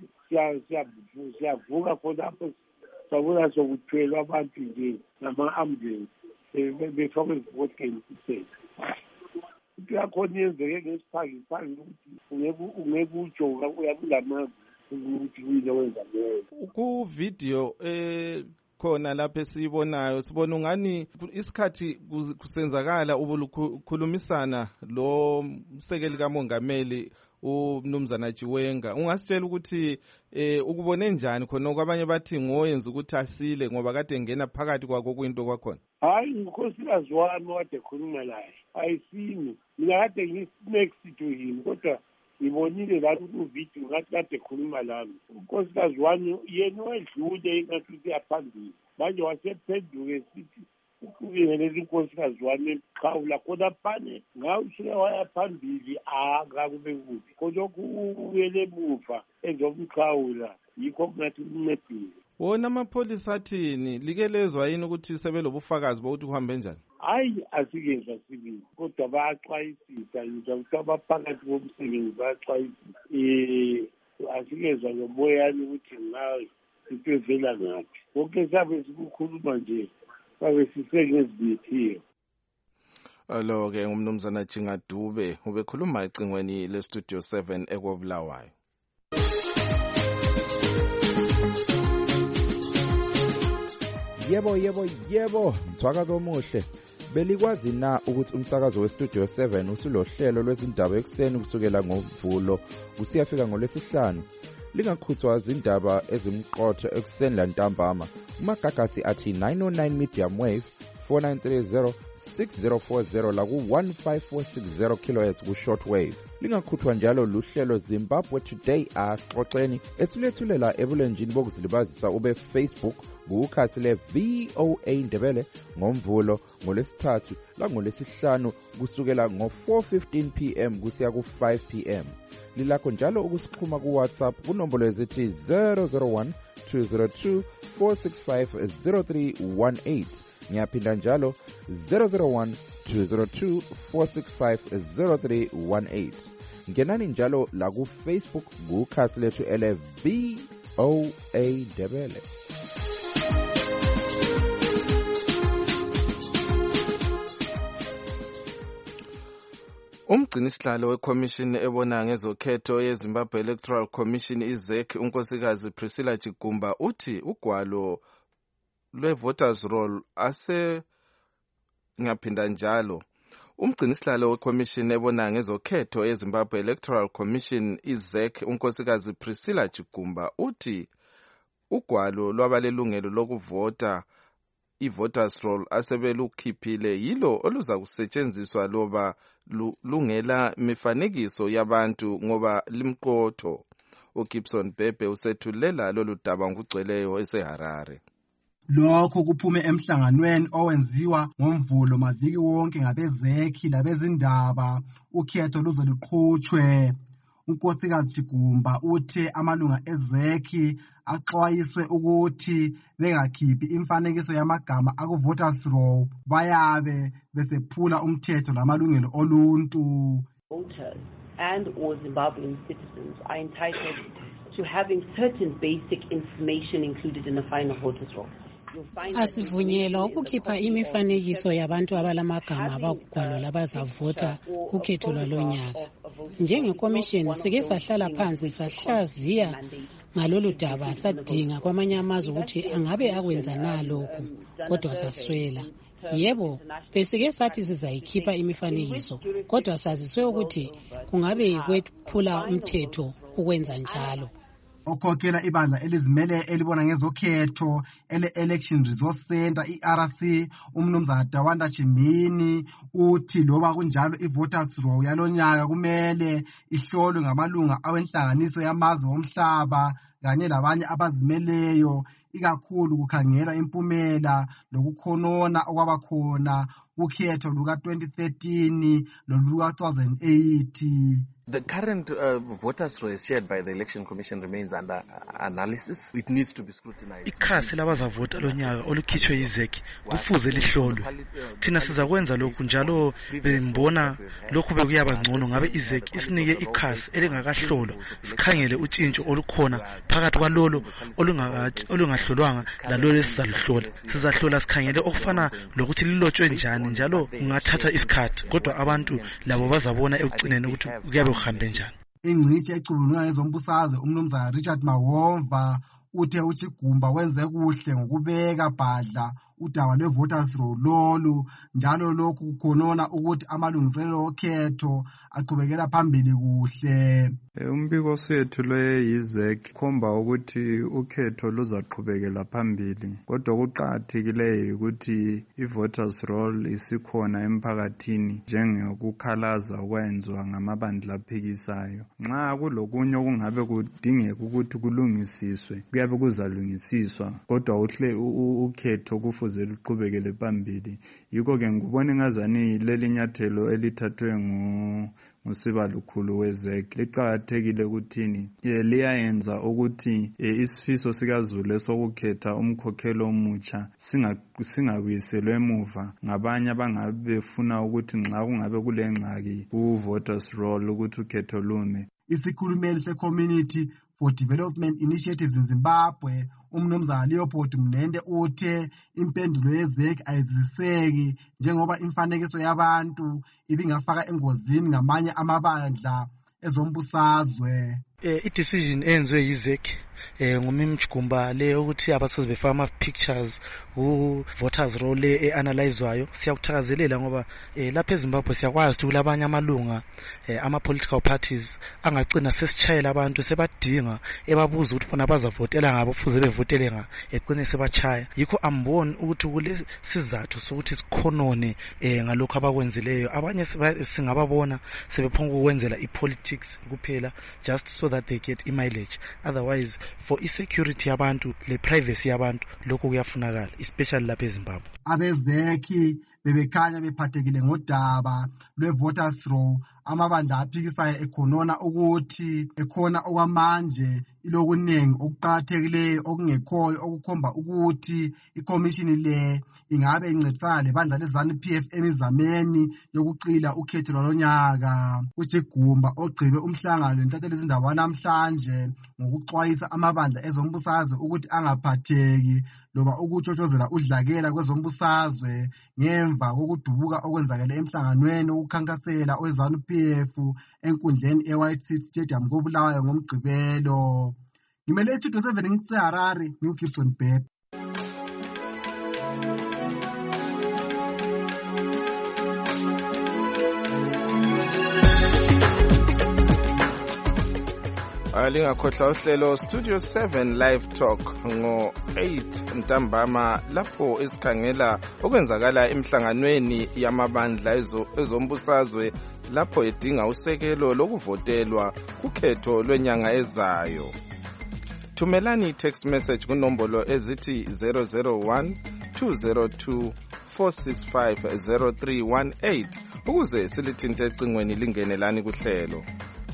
siyavuka khonapho sabona sokuthwelwa abantu nje ngama-ambulance befakwe ezibhodleni kuphela. Into yakhona yenzeke ngesiphangiphangi ukuthi ungeke utsho uyabulamanga ukuthi yini owenza leyo. Ku-video eh khona lapho esibonayo sibona ungani isikhathi kusenzakala ubulukhulumisana lo msekeli kamongameli umnumzana Chiwenga. Ungasitshela ukuthi eh ukubone njani khona okwabanye bathi ngoyenza ukuthi asile ngoba kade ngena phakathi kwakho kuyinto kwakhona? Hayi, unkosikazi wami wade khuluma laye ayisini, mina kade ngi-next to him kodwa ngibonile lapho ku-video ngathi kade khuluma lami. Unkosikazi wami yena wedlule ingathi uyaphambili, manje wasephenduke sithi ukubingelela inkosikazi wami emqhawula khona phane ngawusuke waya phambili akakube kubi kodwa ubuyele emuva ezomqhawula, yikho kungathi kumncedile. Wona amapholisa athini? Likelezwa yini ukuthi sebelobufakazi bokuthi kuhambe njani? Hayi, asikezwa sibili kodwa bayaxwayisisa nje ukuthi abaphakathi bomsebenzi bayaxwayisisa. Eh asikezwa ngomoyani ukuthi ngayo into evela ngaphi. Konke sabe sikukhuluma nje sabe sisengezibithiyo. Alo-ke umnumzana Chingadube ubekhuluma ecingweni le-Studio seven ekobulawayo. Yebo yebo yebo, mthwakazo omuhle. Belikwazi na ukuthi umsakazo weStudio seven usulohlelo lwezindaba ekseni kusukela ngoMvulo kusiyafika ngoLwesihlanu. Lingakhuthwa izindaba ezimqotho ekseni lantambama. Umagagasi athi nine oh nine medium wave four nine three zero six zero four zero la ku one five four six zero kilohertz ku short wave. Lingakhuthwa njalo luhlelo Zimbabwe Today asixoxeni esilethulela ebulenjini bokuzilibazisa ube Facebook kukhasi le V O A Ndebele ngoMvulo ngoLesithathu la ngoLesihlanu kusukela ngo four fifteen p m kusiya ku five p m. Lilakho njalo ukusixhuma ku WhatsApp kunombolo ezithi zero zero one two zero two four six five zero three one eight. Ngiyaphinda njalo zero zero one two zero two four six five zero three one eight. Ngenani njalo la ku Facebook kukhasi lethu ele V O A Ndebele. Umgcinisihlalo weCommission ebona ngezokhetho yeZimbabwe Electoral Commission I Z E C unkosikazi Priscilla Chigumba uthi ugwalo lwe-voters roll ase ngaphinda njalo. Umgcinisihlalo weCommission ebona ngezokhetho yeZimbabwe Electoral Commission I Z E C unkosikazi Priscilla Chigumba uthi ugwalo lwabalelungelo lokuvota i-voters roll asebelukhiphile yilo oluza kusetshenziswa loba lungela mifanekiso yabantu ngoba limqotho. uGibson Bhebhe usethulela lolu daba ngokugcweleyo eseHarare. Lokho kuphume emhlanganweni owenziwa ngomvulo maviki wonke ngabezekhi labezindaba ukhetho luze luqhutshwe. uNkosikazi Chigumba uthe amalunga ezekhi axwayiswe ukuthi bengakhiphi imfanekiso yamagama aku-voters roll bayabe besephula umthetho lamalungelo oluntu. Voters and or Zimbabwean citizens are entitled to having certain basic information included in the final voters roll. Asivunyelwa ukukhipha imifanekiso yabantu abalamagama abakugwalo labazavota kukhetho lwalonyaka. Njengekomishini sike sahlala phansi sahlaziya ngalolu daba sadinga kwamanye amazwe ukuthi angabe akwenza nalokho kodwa saswela. Yebo, besike sathi sizayikhipha imifanekiso kodwa saziswe ukuthi kungabe kwephula umthetho ukwenza njalo. Okhokhela ibandla elizimele elibona ngezokhetho ele-Election Resource Center i-R C umnumzana Dawanda Chimini uthi loba kunjalo i-voters roll yalonyaka kumele ihlolwe ngamalunga awenhlanganiso yamazwe omhlaba kanye labanye abazimeleyo ikakhulu kukhangela impumela lokukhonona okwabakhona kukhetho luka twenty thirteen loluka two thousand eight. The current uh, voters roll shared by the Election Commission remains under analysis. It needs to be scrutinized. Ikhasi labazavota lonyaka olukhitshwe yizekhi kufuze lihlolwe. Thina sizakwenza lokhu njalo bembona lokhu bekuyaba ngcono ngabe izekhi isinike ikhasi elingakahlolwa sikhangele utshintsho olukhona phakathi kwalolo olungahlolwanga lalolo esizalihlola. Sizahlola sikhangele okufana lokuthi lilotshwe njani njalo ungathatha isikhathi kodwa abantu labo bazabona ekugcineni ukuthi kuyabe kuhambe njani. Ingcithi ecubulunga ngezombusazwe umnumzana Richard Mawomva uthe uChigumba wenze kuhle ngokubeka bhadla udaba lwe-voters roll lolu njalo lokhu kukhonona ukuthi amalungiselelo okhetho aqhubekela phambili kuhle. Umbiko sethu lwe-yizekhi khomba ukuthi ukhetho luzaqhubekela phambili kodwa kuqakathekileyo ukuthi i-voters roll isikhona emphakathini njengokukhalaza okwenziwa ngamabandla aphikisayo. Nxa kulokunye okungabe kudingeka ukuthi kulungisiswe kuyabe kuzalungisiswa kodwa uhle ukhetho kufuze luqhubekele phambili. Yikho ke ngibona ngazani leli nyathelo elithathwe ngu ngusibalukhulu wezekhi liqakathekile ukuthini liyayenza ukuthi isifiso sikaZulu sokukhetha umkhokhelo omutsha singabuyiselwe emuva ngabanye abangabe befuna ukuthi nxa kungabe kulengxaki ku-voters roll ukuthi ukhetho lume. Isikhulumeli se-Community for Development Initiatives in Zimbabwe umnumzana Leopold Mnende uthe impendulo yezekhi ayiziseki njengoba imfanekiso yabantu ibingafaka engozini ngamanye amabandla ezombusazwe. I-decision enziwe yizekhi ngumimi Chigumba le ukuthi abasoze befaka ama-pictures ku-voters roll le e-analyzwayo siyakuthakazelela ngoba lapha eZimbabwe siyakwazi ukuthi kulabanye amalunga ama-political parties angagcina sesitshayela abantu sebadinga ebabuza ukuthi bona bazavotela ngabo kufuze bevotele nga egcine sebachaya. Yikho amboni ukuthi kule sizathu sokuthi sikhonone ngalokho abakwenzileyo. Abanye singababona sebephonga ukwenzela i-politics kuphela just so that they get i-mileage. Otherwise for i-security yabantu le-privacy yabantu lokho kuyafunakala especially lapha eZimbabwe. Abezekhi bebekhanya bephathekile ngodaba lwe-voters roll amabandla aphikisayo ekhonona ukuthi ekhona okwamanje ilokuningi okuqakathekileyo okungekhoyo okukhomba ukuthi ikomishini le ingabe incedisana lebandla leZANU P F emizameni yokuqila ukhetho lwalonyaka. uChigumba ogqibe umhlangano ntatheli izindaba namhlanje ngokuxwayisa amabandla ezombusazwe ukuthi angaphatheki loba ukutshotshozela udlakela kwezombusazwe ngemva kokudubuka okwenzakele emhlanganweni ukukhankasela oweZANU P F enkundleni e-White City Stadium koBulawayo ngomgqibelo. Ngimele i-Studio seven ngiseHarare ngiuGibson Bhebhe. Lingakhohlwa uhlelo Studio seven Live Talk ngo eight ntambama lapho esikhangela okwenzakala emhlanganweni yamabandla ezombusazwe lapho edinga usekelo lokuvotelwa kukhetho lwenyanga ezayo. Thumelani text message kunombolo ezithi zero zero one two zero two four six five zero three one eight ukuze silithinte ecingweni lingenelani kuhlelo.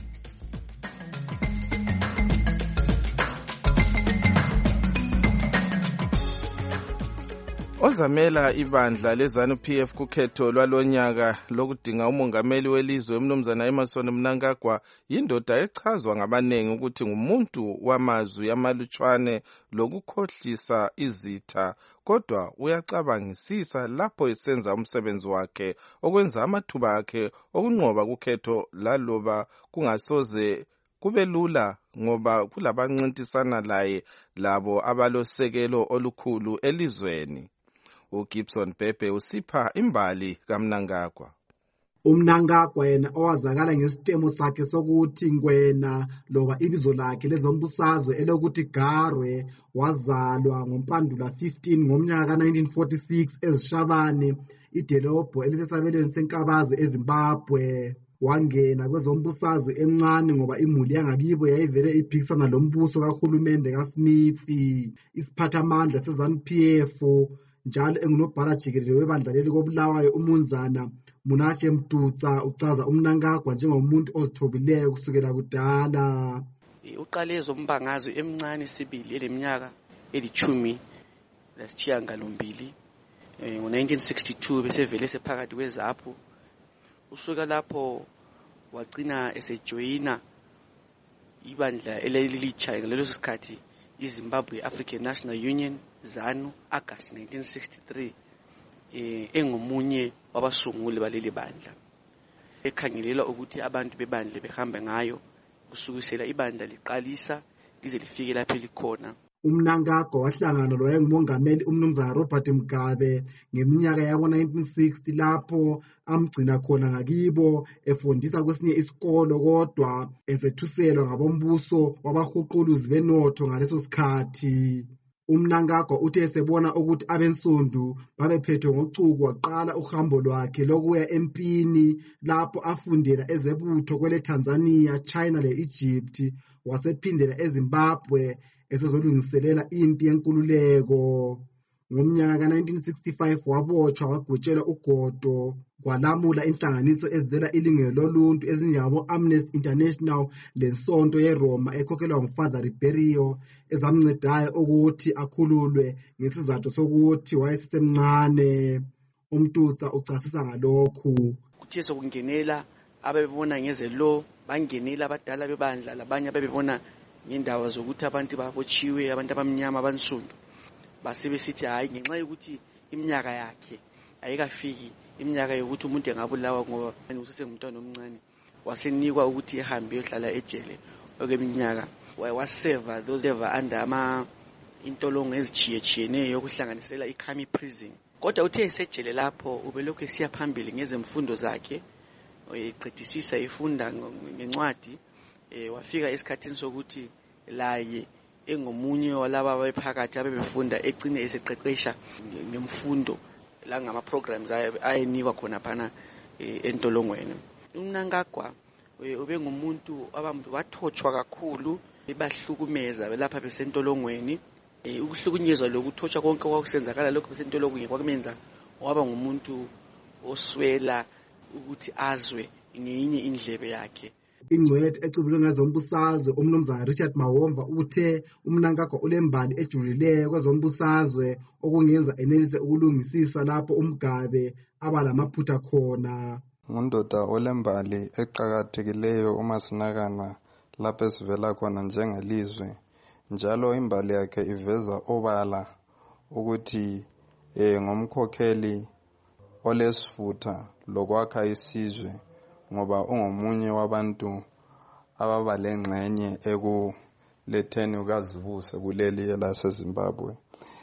Ozamela ibandla lezanu P F kukhetho lwalonyaka lokudinga umongameli welizwe umnumzana Emmerson Mnangagwa yindoda echazwa ngabanengi ukuthi ngumuntu wamazwi amalutshwane lokukhohlisa izitha, kodwa uyacabangisisa lapho esenza umsebenzi wakhe okwenza amathuba akhe okunqoba kukhetho laloba kungasoze kube lula ngoba kulabancintisana laye labo abalosekelo olukhulu elizweni. uGibson Pepe usipha imbali kaMnangagwa. uMnangagwa yena owazakala ngesitemo sakhe sokuthi ngwena loba ibizo lakhe lezombusazwe elokuthi Garwe, wazalwa ngoMpandula fifteen ngomnyaka ka nineteen forty-six eZishabane, idolobho elisesabelweni seNkabazo eZimbabwe. Wangena kwezombusazwe emncane ngoba imuli yangakibo yayivele iphikisana lombuso kahulumende kaSmith. Isiphathamandla seZanu P F njalo engunobhala jikelele webandla leli koBulawayo uMnumzana Munashe Mdutsa uchaza uMnangagwa njengomuntu ozithobileyo kusukela kudala. Uqale ezombangazwe emncane sibili eleminyaka elithumi lasishiyagalombili ngo nineteen sixty-two bese vele sephakathi kweZAPU. Usuka lapho wagcina esejoyina ibandla elilitsha ngaleso sikhathi iZimbabwe African National Union ZANU August nineteen sixty-three, eh engomunye wabasunguli baleli bandla ekhangelela ukuthi abantu bebandla behamba ngayo kusukisela ibandla liqalisa lize lifike lapho likhona. uMnangagwa wahlangana lowayengumongameli uMnumzana Robert Mugabe ngeminyaka yabo nineteen sixty lapho amgcina khona ngakibo efundisa kwesinye isikolo kodwa esethuselwa ngabombuso wabahuquluzi benotho ngaleso sikhathi. uMnangagwa uthe esebona ukuthi abensundu babephethwe ngocuku waqala uhambo lwakhe lokuya empini lapho afundela ezebutho kwele Tanzania, China le-Egypt, wasephindela eZimbabwe esezolungiselela impi yenkululeko. Ngomnyaka ka nineteen sixty-five wabotshwa wagwetshelwa ugodo kwalamula inhlanganiso ezivela ilungelo loluntu ezinjengabo Amnesty International lensonto yeRoma ekhokhelwa nguFather Ribeiro ezamncedayo ukuthi akhululwe ngesizathu sokuthi wayesemncane. uMdutsa uchasisa ngalokhu. Kuthe sokungenela abebona ngezelo bangenela abadala bebandla labanye abebona ngendawo zokuthi abantu babotshiwe abantu abamnyama abansundu base besithi hayi ngenxa yokuthi iminyaka yakhe ayikafiki iminyaka yokuthi umuntu engabulawa ngoba usesengumntwana omncane wasenikwa ukuthi ehambe yohlala ejele okweminyaka waseva those ever under ama intolongo ezichiyechiyeneyo yokuhlanganisela iKhami prison. Kodwa uthe esejele lapho ubelokhu esiya phambili ngezemfundo zakhe eqedisisa efunda ngencwadi wafika esikhathini sokuthi laye engomunye walaba abaphakathi abebefunda egcine eseqeqesha ngemfundo la ngama programs ayenikwa khona phana entolongweni. uMnangagwa ube ngumuntu abantu bathothwa kakhulu ebahlukumeza lapha besentolongweni. Ukuhlukunyezwa lokuthotsha konke kwakusenzakala lokho besentolongweni kwakumenza waba ngumuntu oswela ukuthi azwe ngenye indlebe yakhe. Ingcwethu ecubulwe ngezombusazwe uMnumzana Richard Mawomva uthe uMnangagwa ulembali ejulileyo kwezombusazwe okungenza enelise ukulungisisa lapho uMgabe abalamaphutha khona. Ngundoda olembali eqhakathekileyo uma sinakana lapho esivela khona njengelizwe, njalo imbali yakhe iveza obala ukuthi eh ngomkhokheli olesifutha lokwakha isizwe ngoba ungomunye wabantu ababalengxenye ekuletheni ukazibuse kuleli laseZimbabwe.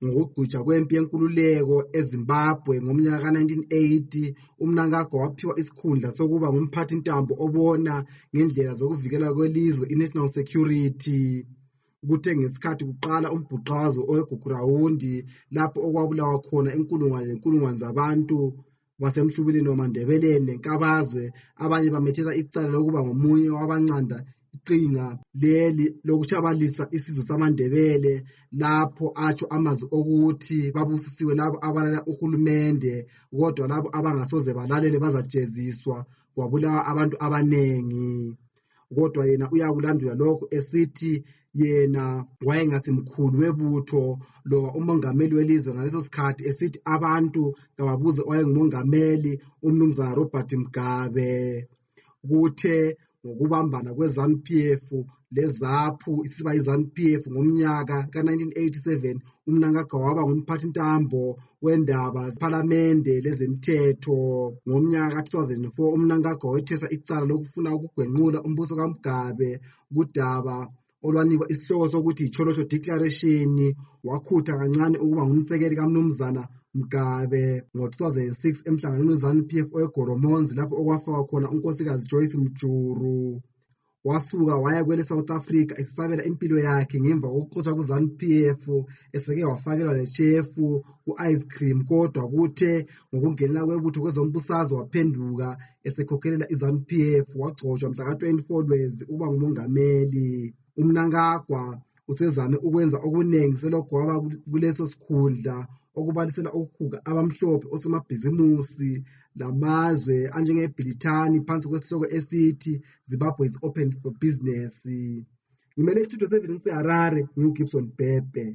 Ngokugujwa kwempi yenkululeko eZimbabwe ngomnyaka ka nineteen eighty, uMnangagwa waphiwa isikhundla sokuba ngumphathintambo obona ngendlela zokuvikela kwelizwe i-national security. Kuthe ngesikhathi kuqala umbhuqazo oweGugurawundi lapho okwabulawa khona inkulungwane nenkulungwane zabantu basemhlubuleni wamaNdebeleni nenkabazwe, abanye bamethesa icala lokuba ngomunye wabancanda iqinga leli lokutshabalisa isizwe samaNdebele, lapho atsho amazwi okuthi babusisiwe labo abalala uhulumende kodwa labo abangasoze balalele bazajeziswa, kwabulawa abantu abanengi. Kodwa yena uyakulandula lokho esithi yena wayengasimkhulu webutho lo umongameli welizwe ngaleso sikhathi, esithi abantu kababuze owayengumongameli umnumzana Robert Mugabe. Kuthe ngokubambana kwe-ZANU P F leZAPU isiba i-ZANU P F ngomnyaka ka nineteen eighty-seven, uMnangagwa waba ngumphathintambo wendaba zephalamende lezemthetho. Ngomnyaka ka two thousand four uMnangagwa wethesa icala lokufuna ukugwenqula umbuso kaMugabe kudaba olwanikwa isihloko sokuthi iCholosho Declaration. Wakhutha kancane ukuba ngumsekeli kaMnumzana Mugabe ngo two thousand six emhlanganweni weZANU P F eGoromonzi lapho okwafakwa khona unkosikazi Joyce Mjuru. Wasuka waya kwele South Africa esabela impilo yakhe ngemva kokuxoshwa kuZANU P F, eseke wafakelwa leshefu ku-ice cream, kodwa kuthe ngokungenela kwebutho kwezombusazwe waphenduka esekhokhelela iZANU P F, wagcotshwa mhla ka twenty-four Lwezi uba ngumongameli. uMnangagwa usezame ukwenza okuningi selogwaba kuleso sikhundla, okubalisela ukuhuga abamhlophe osomabhizimusi lamazwe anjengeBrithani phansi kwesihloko esithi Zimbabwe is open for business. Ngimele istudio seven ngiseHarare, nginguGibson Bhebhe.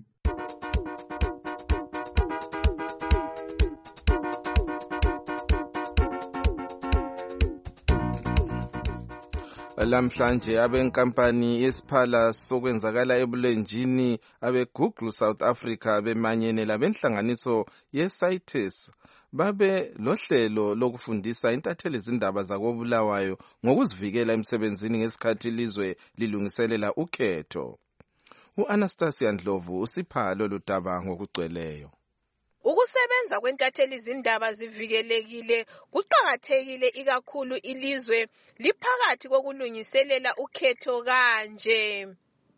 Lamhlanje abenkampani yesiphala sokwenzakala ebulenjini abe-Google South Africa bemanyene labenhlanganiso ye-CITES babe lohlelo lokufundisa intatheli izindaba zakobulawayo ngokuzivikela emsebenzini ngesikhathi ilizwe lilungiselela ukhetho. U-Anastasia Ndlovu usipha lolu daba ngokugcweleyo. Ukusebenza kwentatheli izindaba zivikelekile kuqhakathekile ikakhulu ilizwe liphakathi kokulungiselela ukhetho kanje.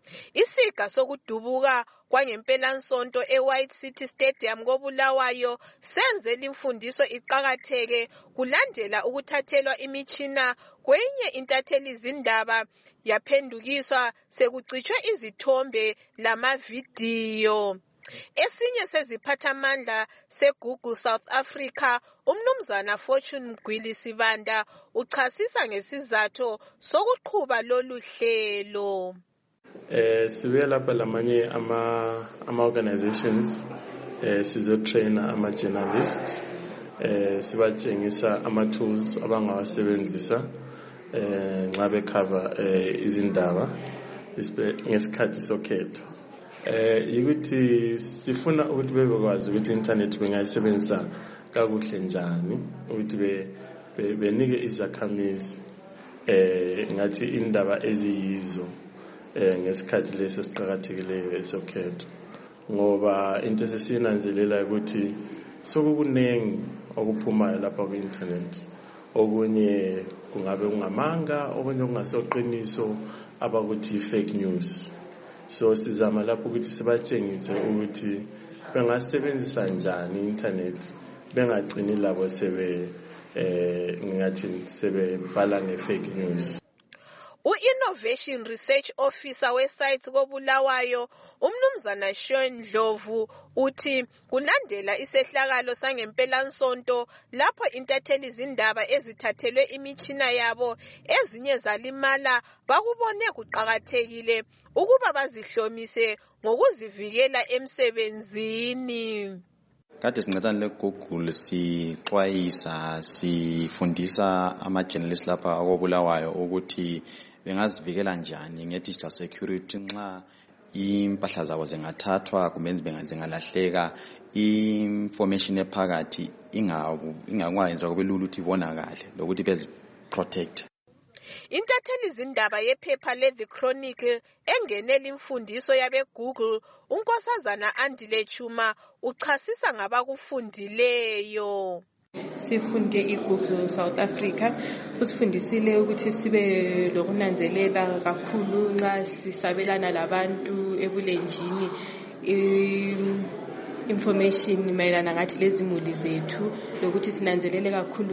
Isiga sokudubuka kwangempelansonto eWhite City Stadium koBulawayo senze limfundiso iqhakatheke kulandela ukuthathelwa imitshina kwenye intatheli izindaba yaphendukiswa sekucitshwe izithombe lamavidiyo. Esinye seziphathamandla seGoogle South Africa, umnumzana Fortune Mgwili Sibanda, uchasisa ngesizathu sokuqhuba lolu hlelo. Eh sibuye lapha lamanye ama ama organizations eh sizotraina ama journalists eh sibatshengisa ama tools abangawasebenzisa eh nxa becover eh izindaba ngesikhathi sokhetho. Eh ukuthi sifuna ukuthi bebekwazi ukuthi internet bengayisebenzisa kakuhle njani, ukuthi be benike izakhamizi eh ngathi indaba eziyizo eh ngesikhathi lesi siqhakathekileyo esokhetho, ngoba into sesinanzelela ukuthi sokukunengi okuphumayo lapha ku internet, okunye kungabe ungamanga, okunye kungasoqiniso abakuthi fake news. So sizama lapho ukuthi sibatshengise ukuthi bengasebenzisa njani internet bengagcini labo sebe eh ngingathi sebebhala nge-fake news. U-Innovation Research Officer wesite koBulawayo umnumzana Sean Ndlovu uthi kulandela isehlakalo sangempelansonto lapho intatheli izindaba ezithathelwe imitshina yabo ezinye zalimala, bakubone kuqhakathekile ukuba bazihlomise ngokuzivikela emsebenzini. Kade sincedana leGoogle sixwayisa sifundisa ama-journalists lapha akobulawayo ukuthi bengazivikela njani nge-digital security nxa impahla zabo zingathathwa kumbe zingalahleka, information ephakathi ingakwenza kube lula ukuthi ibonakale lokuthi beziprotect. Intatheli zindaba yephepha le-The Chronicle engenela imfundiso yabe-Google, unkosazana Andile Chuma uchasisa ngabakufundileyo. Sifunde iGoogle South Africa usifundisile ukuthi sibe lokunanzelela kakhulu nxa sisabelana labantu ebulenjini information mayelana ngathi lezimuli zethu lokuthi sinanzelele kakhulu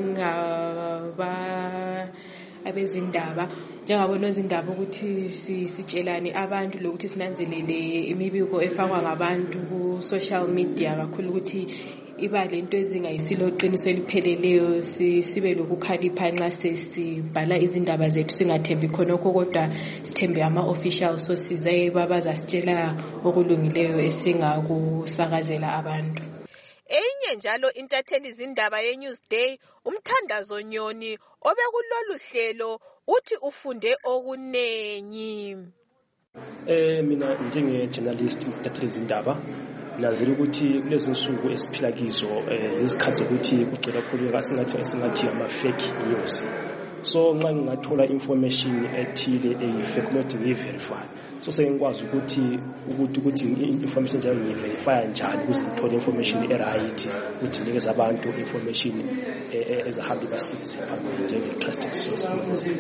njengaba abezindaba njengabona izindaba ukuthi sitshelane abantu lokuthi sinanzelele imibiko efakwa ngabantu ku social media kakhulu ukuthi iba lento ezingayisilo qiniso elipheleleyo sibe lokukhalipha nxa sesibhala izindaba zethu singathembi khonokho kodwa sithembe ama official sources abazasitshela okulungileyo esingakusakazela abantu. Enye njalo intatheli izindaba ye-Newsday uMthandazo Nyoni obekulolu hlelo uthi ufunde okunengi. Eh mina njenge journalist intatheli izindaba nazela ukuthi kulezi nsuku esiphila kizo izikhathi zokuthi kugcwele kakhulu kasingathi esingathi ama fake news. So nxa ngingathola information ethile eyifake not ngiverify. So sengikwazi ukuthi ukuthi ukuthi information njalo ngiverify njani ukuze ngithole information eright ukuthi nikeza abantu information ezahamba basize phambili njenge trusted source.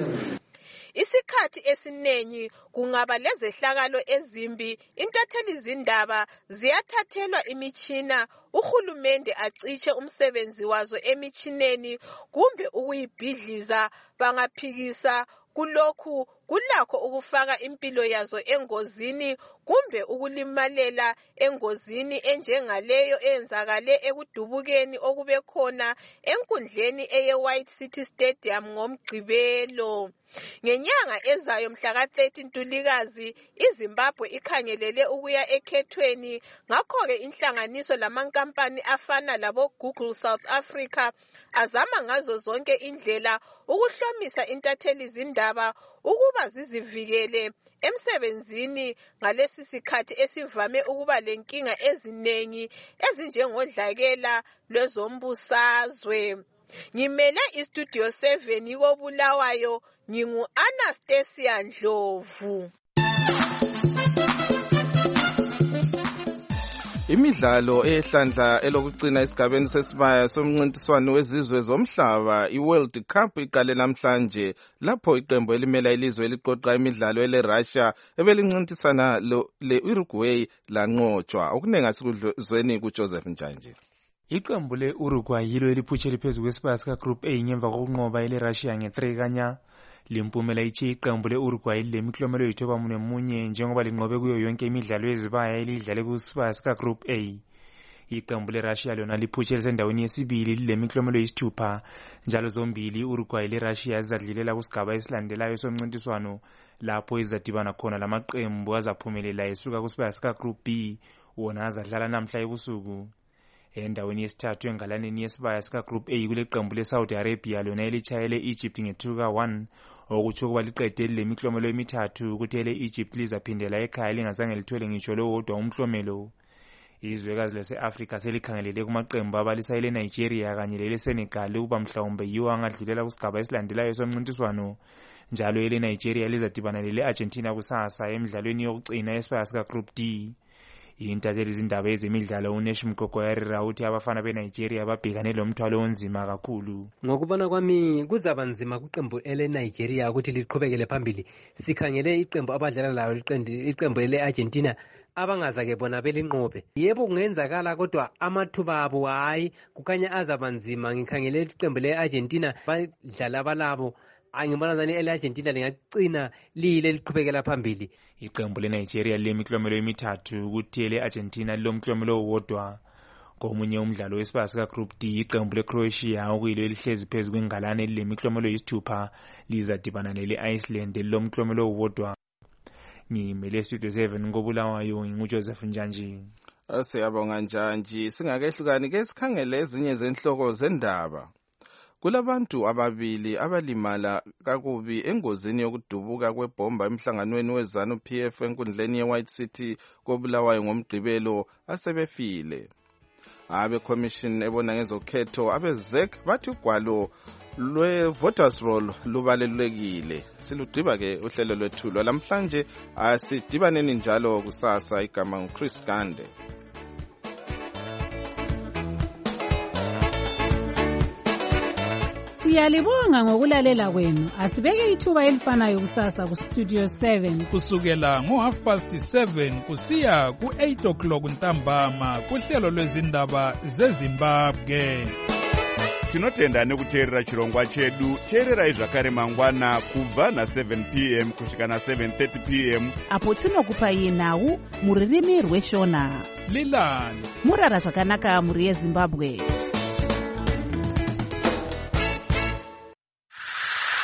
Isikhathi esinengi kungaba lezehlakalo ezimbi, intatheli izindaba ziyathathelwa imichina, uhulumende aciche umsebenzi wazo emichineni kumbe ukuyibhidliza, bangaphikisa kulokhu kulakho ukufaka impilo yazo engozini kumbe ukulimalela engozini enjengaleyo eyenzakale ekudubukeni okube khona enkundleni eye White City Stadium ngoMgqibelo. Ngenyanga ezayo mhla ka thirteen Ntulikazi iZimbabwe ikhangelele ukuya ekhethweni, ngakho-ke inhlanganiso lamankampani afana labo Google South Africa azama ngazo zonke indlela ukuhlomisa intatheli izindaba ukuba zizivikele emsebenzini ngalesi sikhathi esivame ukuba lenkinga ezinengi ezinjengodlakela lwezombusazwe. Ngimele iStudio seven koBulawayo, ngingu Anastasia Ndlovu. Imidlalo ehlandla elokugcina esigabeni sesibaya somncintiswano wezizwe zomhlaba iWorld Cup iqale namhlanje lapho iqembu elimela ilizwe eliqoqa imidlalo eleRussia ebelincintisana le-Uruguay lanqotshwa. Okunengi asikuzweni kuJoseph Njanje. Iqembu le-Uruguay yilo eliphutshele phezu kwesibaya sika-Group A ngemva kokunqoba ele-Russia nge-three kanya. Limpumela ithi iqembu le-Uruguay lilemiklomelo eyithoba mune munye njengoba linqobe kuyo yonke imidlalo yezibaya elidlale kusibaya sika-Group A. Iqembu le-Russia lona liphutshele sendaweni yesibili lilemiklomelo eyisithupha, njalo zombili Uruguay le-Russia zizadlulela kusigaba esilandelayo somncintiswano lapho izadibana khona lamaqembu azaphumelela esuka kusibaya sika-Group B, wona azadlala namhla ebusuku. Endaweni yesithathu engalaneni yesibaya sika-Group A kuleqembu le-Saudi Arabia lona elitshayele Egypt nge-two ka one, okutsho kuba liqede lemiklomelo emithathu ukuthi ele-Egypt lizaphindela ekhaya lingazange lithole ngitsho lowodwa umklomelo. Izwekazi lase-Africa selikhangelele kumaqembu abalisa ele-Nigeria kanye lele-Senegal ukuba mhlawumbe yiwo angadlulela kusigaba esilandelayo somncintiswano, njalo ele-Nigeria lizadibana lele-Argentina kusasa emidlalweni yokucina yesibaya sika-Group D. Intatheli izindaba ezemidlalo uNeshim Gogoyarira uthi abafana beNigeria babhekane lomthwalo onzima kakhulu. Ngokubona kwami kuzaba nzima kuqembu ele-Nigeria ukuthi liqhubekele phambili. Sikhangele iqembu abadlala layo iqembu ele-Argentina abangazake bona belinqobe. Yebo kungenzakala kodwa amathuba abo hayi kukanya azaba nzima. Ngikhangele iqembu le-Argentina badlala balabo, angibona zani ele-Argentina lingacina lile liqhubekela phambili. Iqembu le-Nigeria lilemiklomelo emithathu ukuthi ele-Argentina lilomklomelo owodwa. Komunye umdlalo wesibaya sika-Group D iqembu le-Croatia okuyilo elihlezi phezu kwengalane lilemiklomelo eyisithupha lizadibana nele-Iceland lilomklomelo owodwa. Ngimele Studio seven koBulawayo, nginguJoseph Njanji. Siyabonga Njanji. Singakehlukani ke sikhangele ezinye zenhloko zendaba. Kulabantu ababili abalimala kakubi engozini yokudubuka kwebomba emhlanganweni weZANU P F enkundleni ye-White City koBulawayo ngoMgqibelo asebefile. Abe commission ebona ngezokhetho abe Z E C bathi ugwalo lwe-voters roll lubalulekile. Siludriba ke uhlelo lwethu lwalamhlanje. Asidibaneni njalo kusasa. Igama nguChris Gande. Siyalibonga ngokulalela kwenu. Asibeke ithuba elifanayo kusasa ku Studio seven kusukela ngo half past seven kusiya ku eight o'clock ntambama kuhlelo lwezindaba zeZimbabwe. Tinotenda nekuteerera chirongwa chedu. Teererai zvakare mangwana kubva na seven p m kusvika na seven thirty p m apo tinokupai nhau muririmi rweshona. Lilani murara zvakanaka muri yeZimbabwe.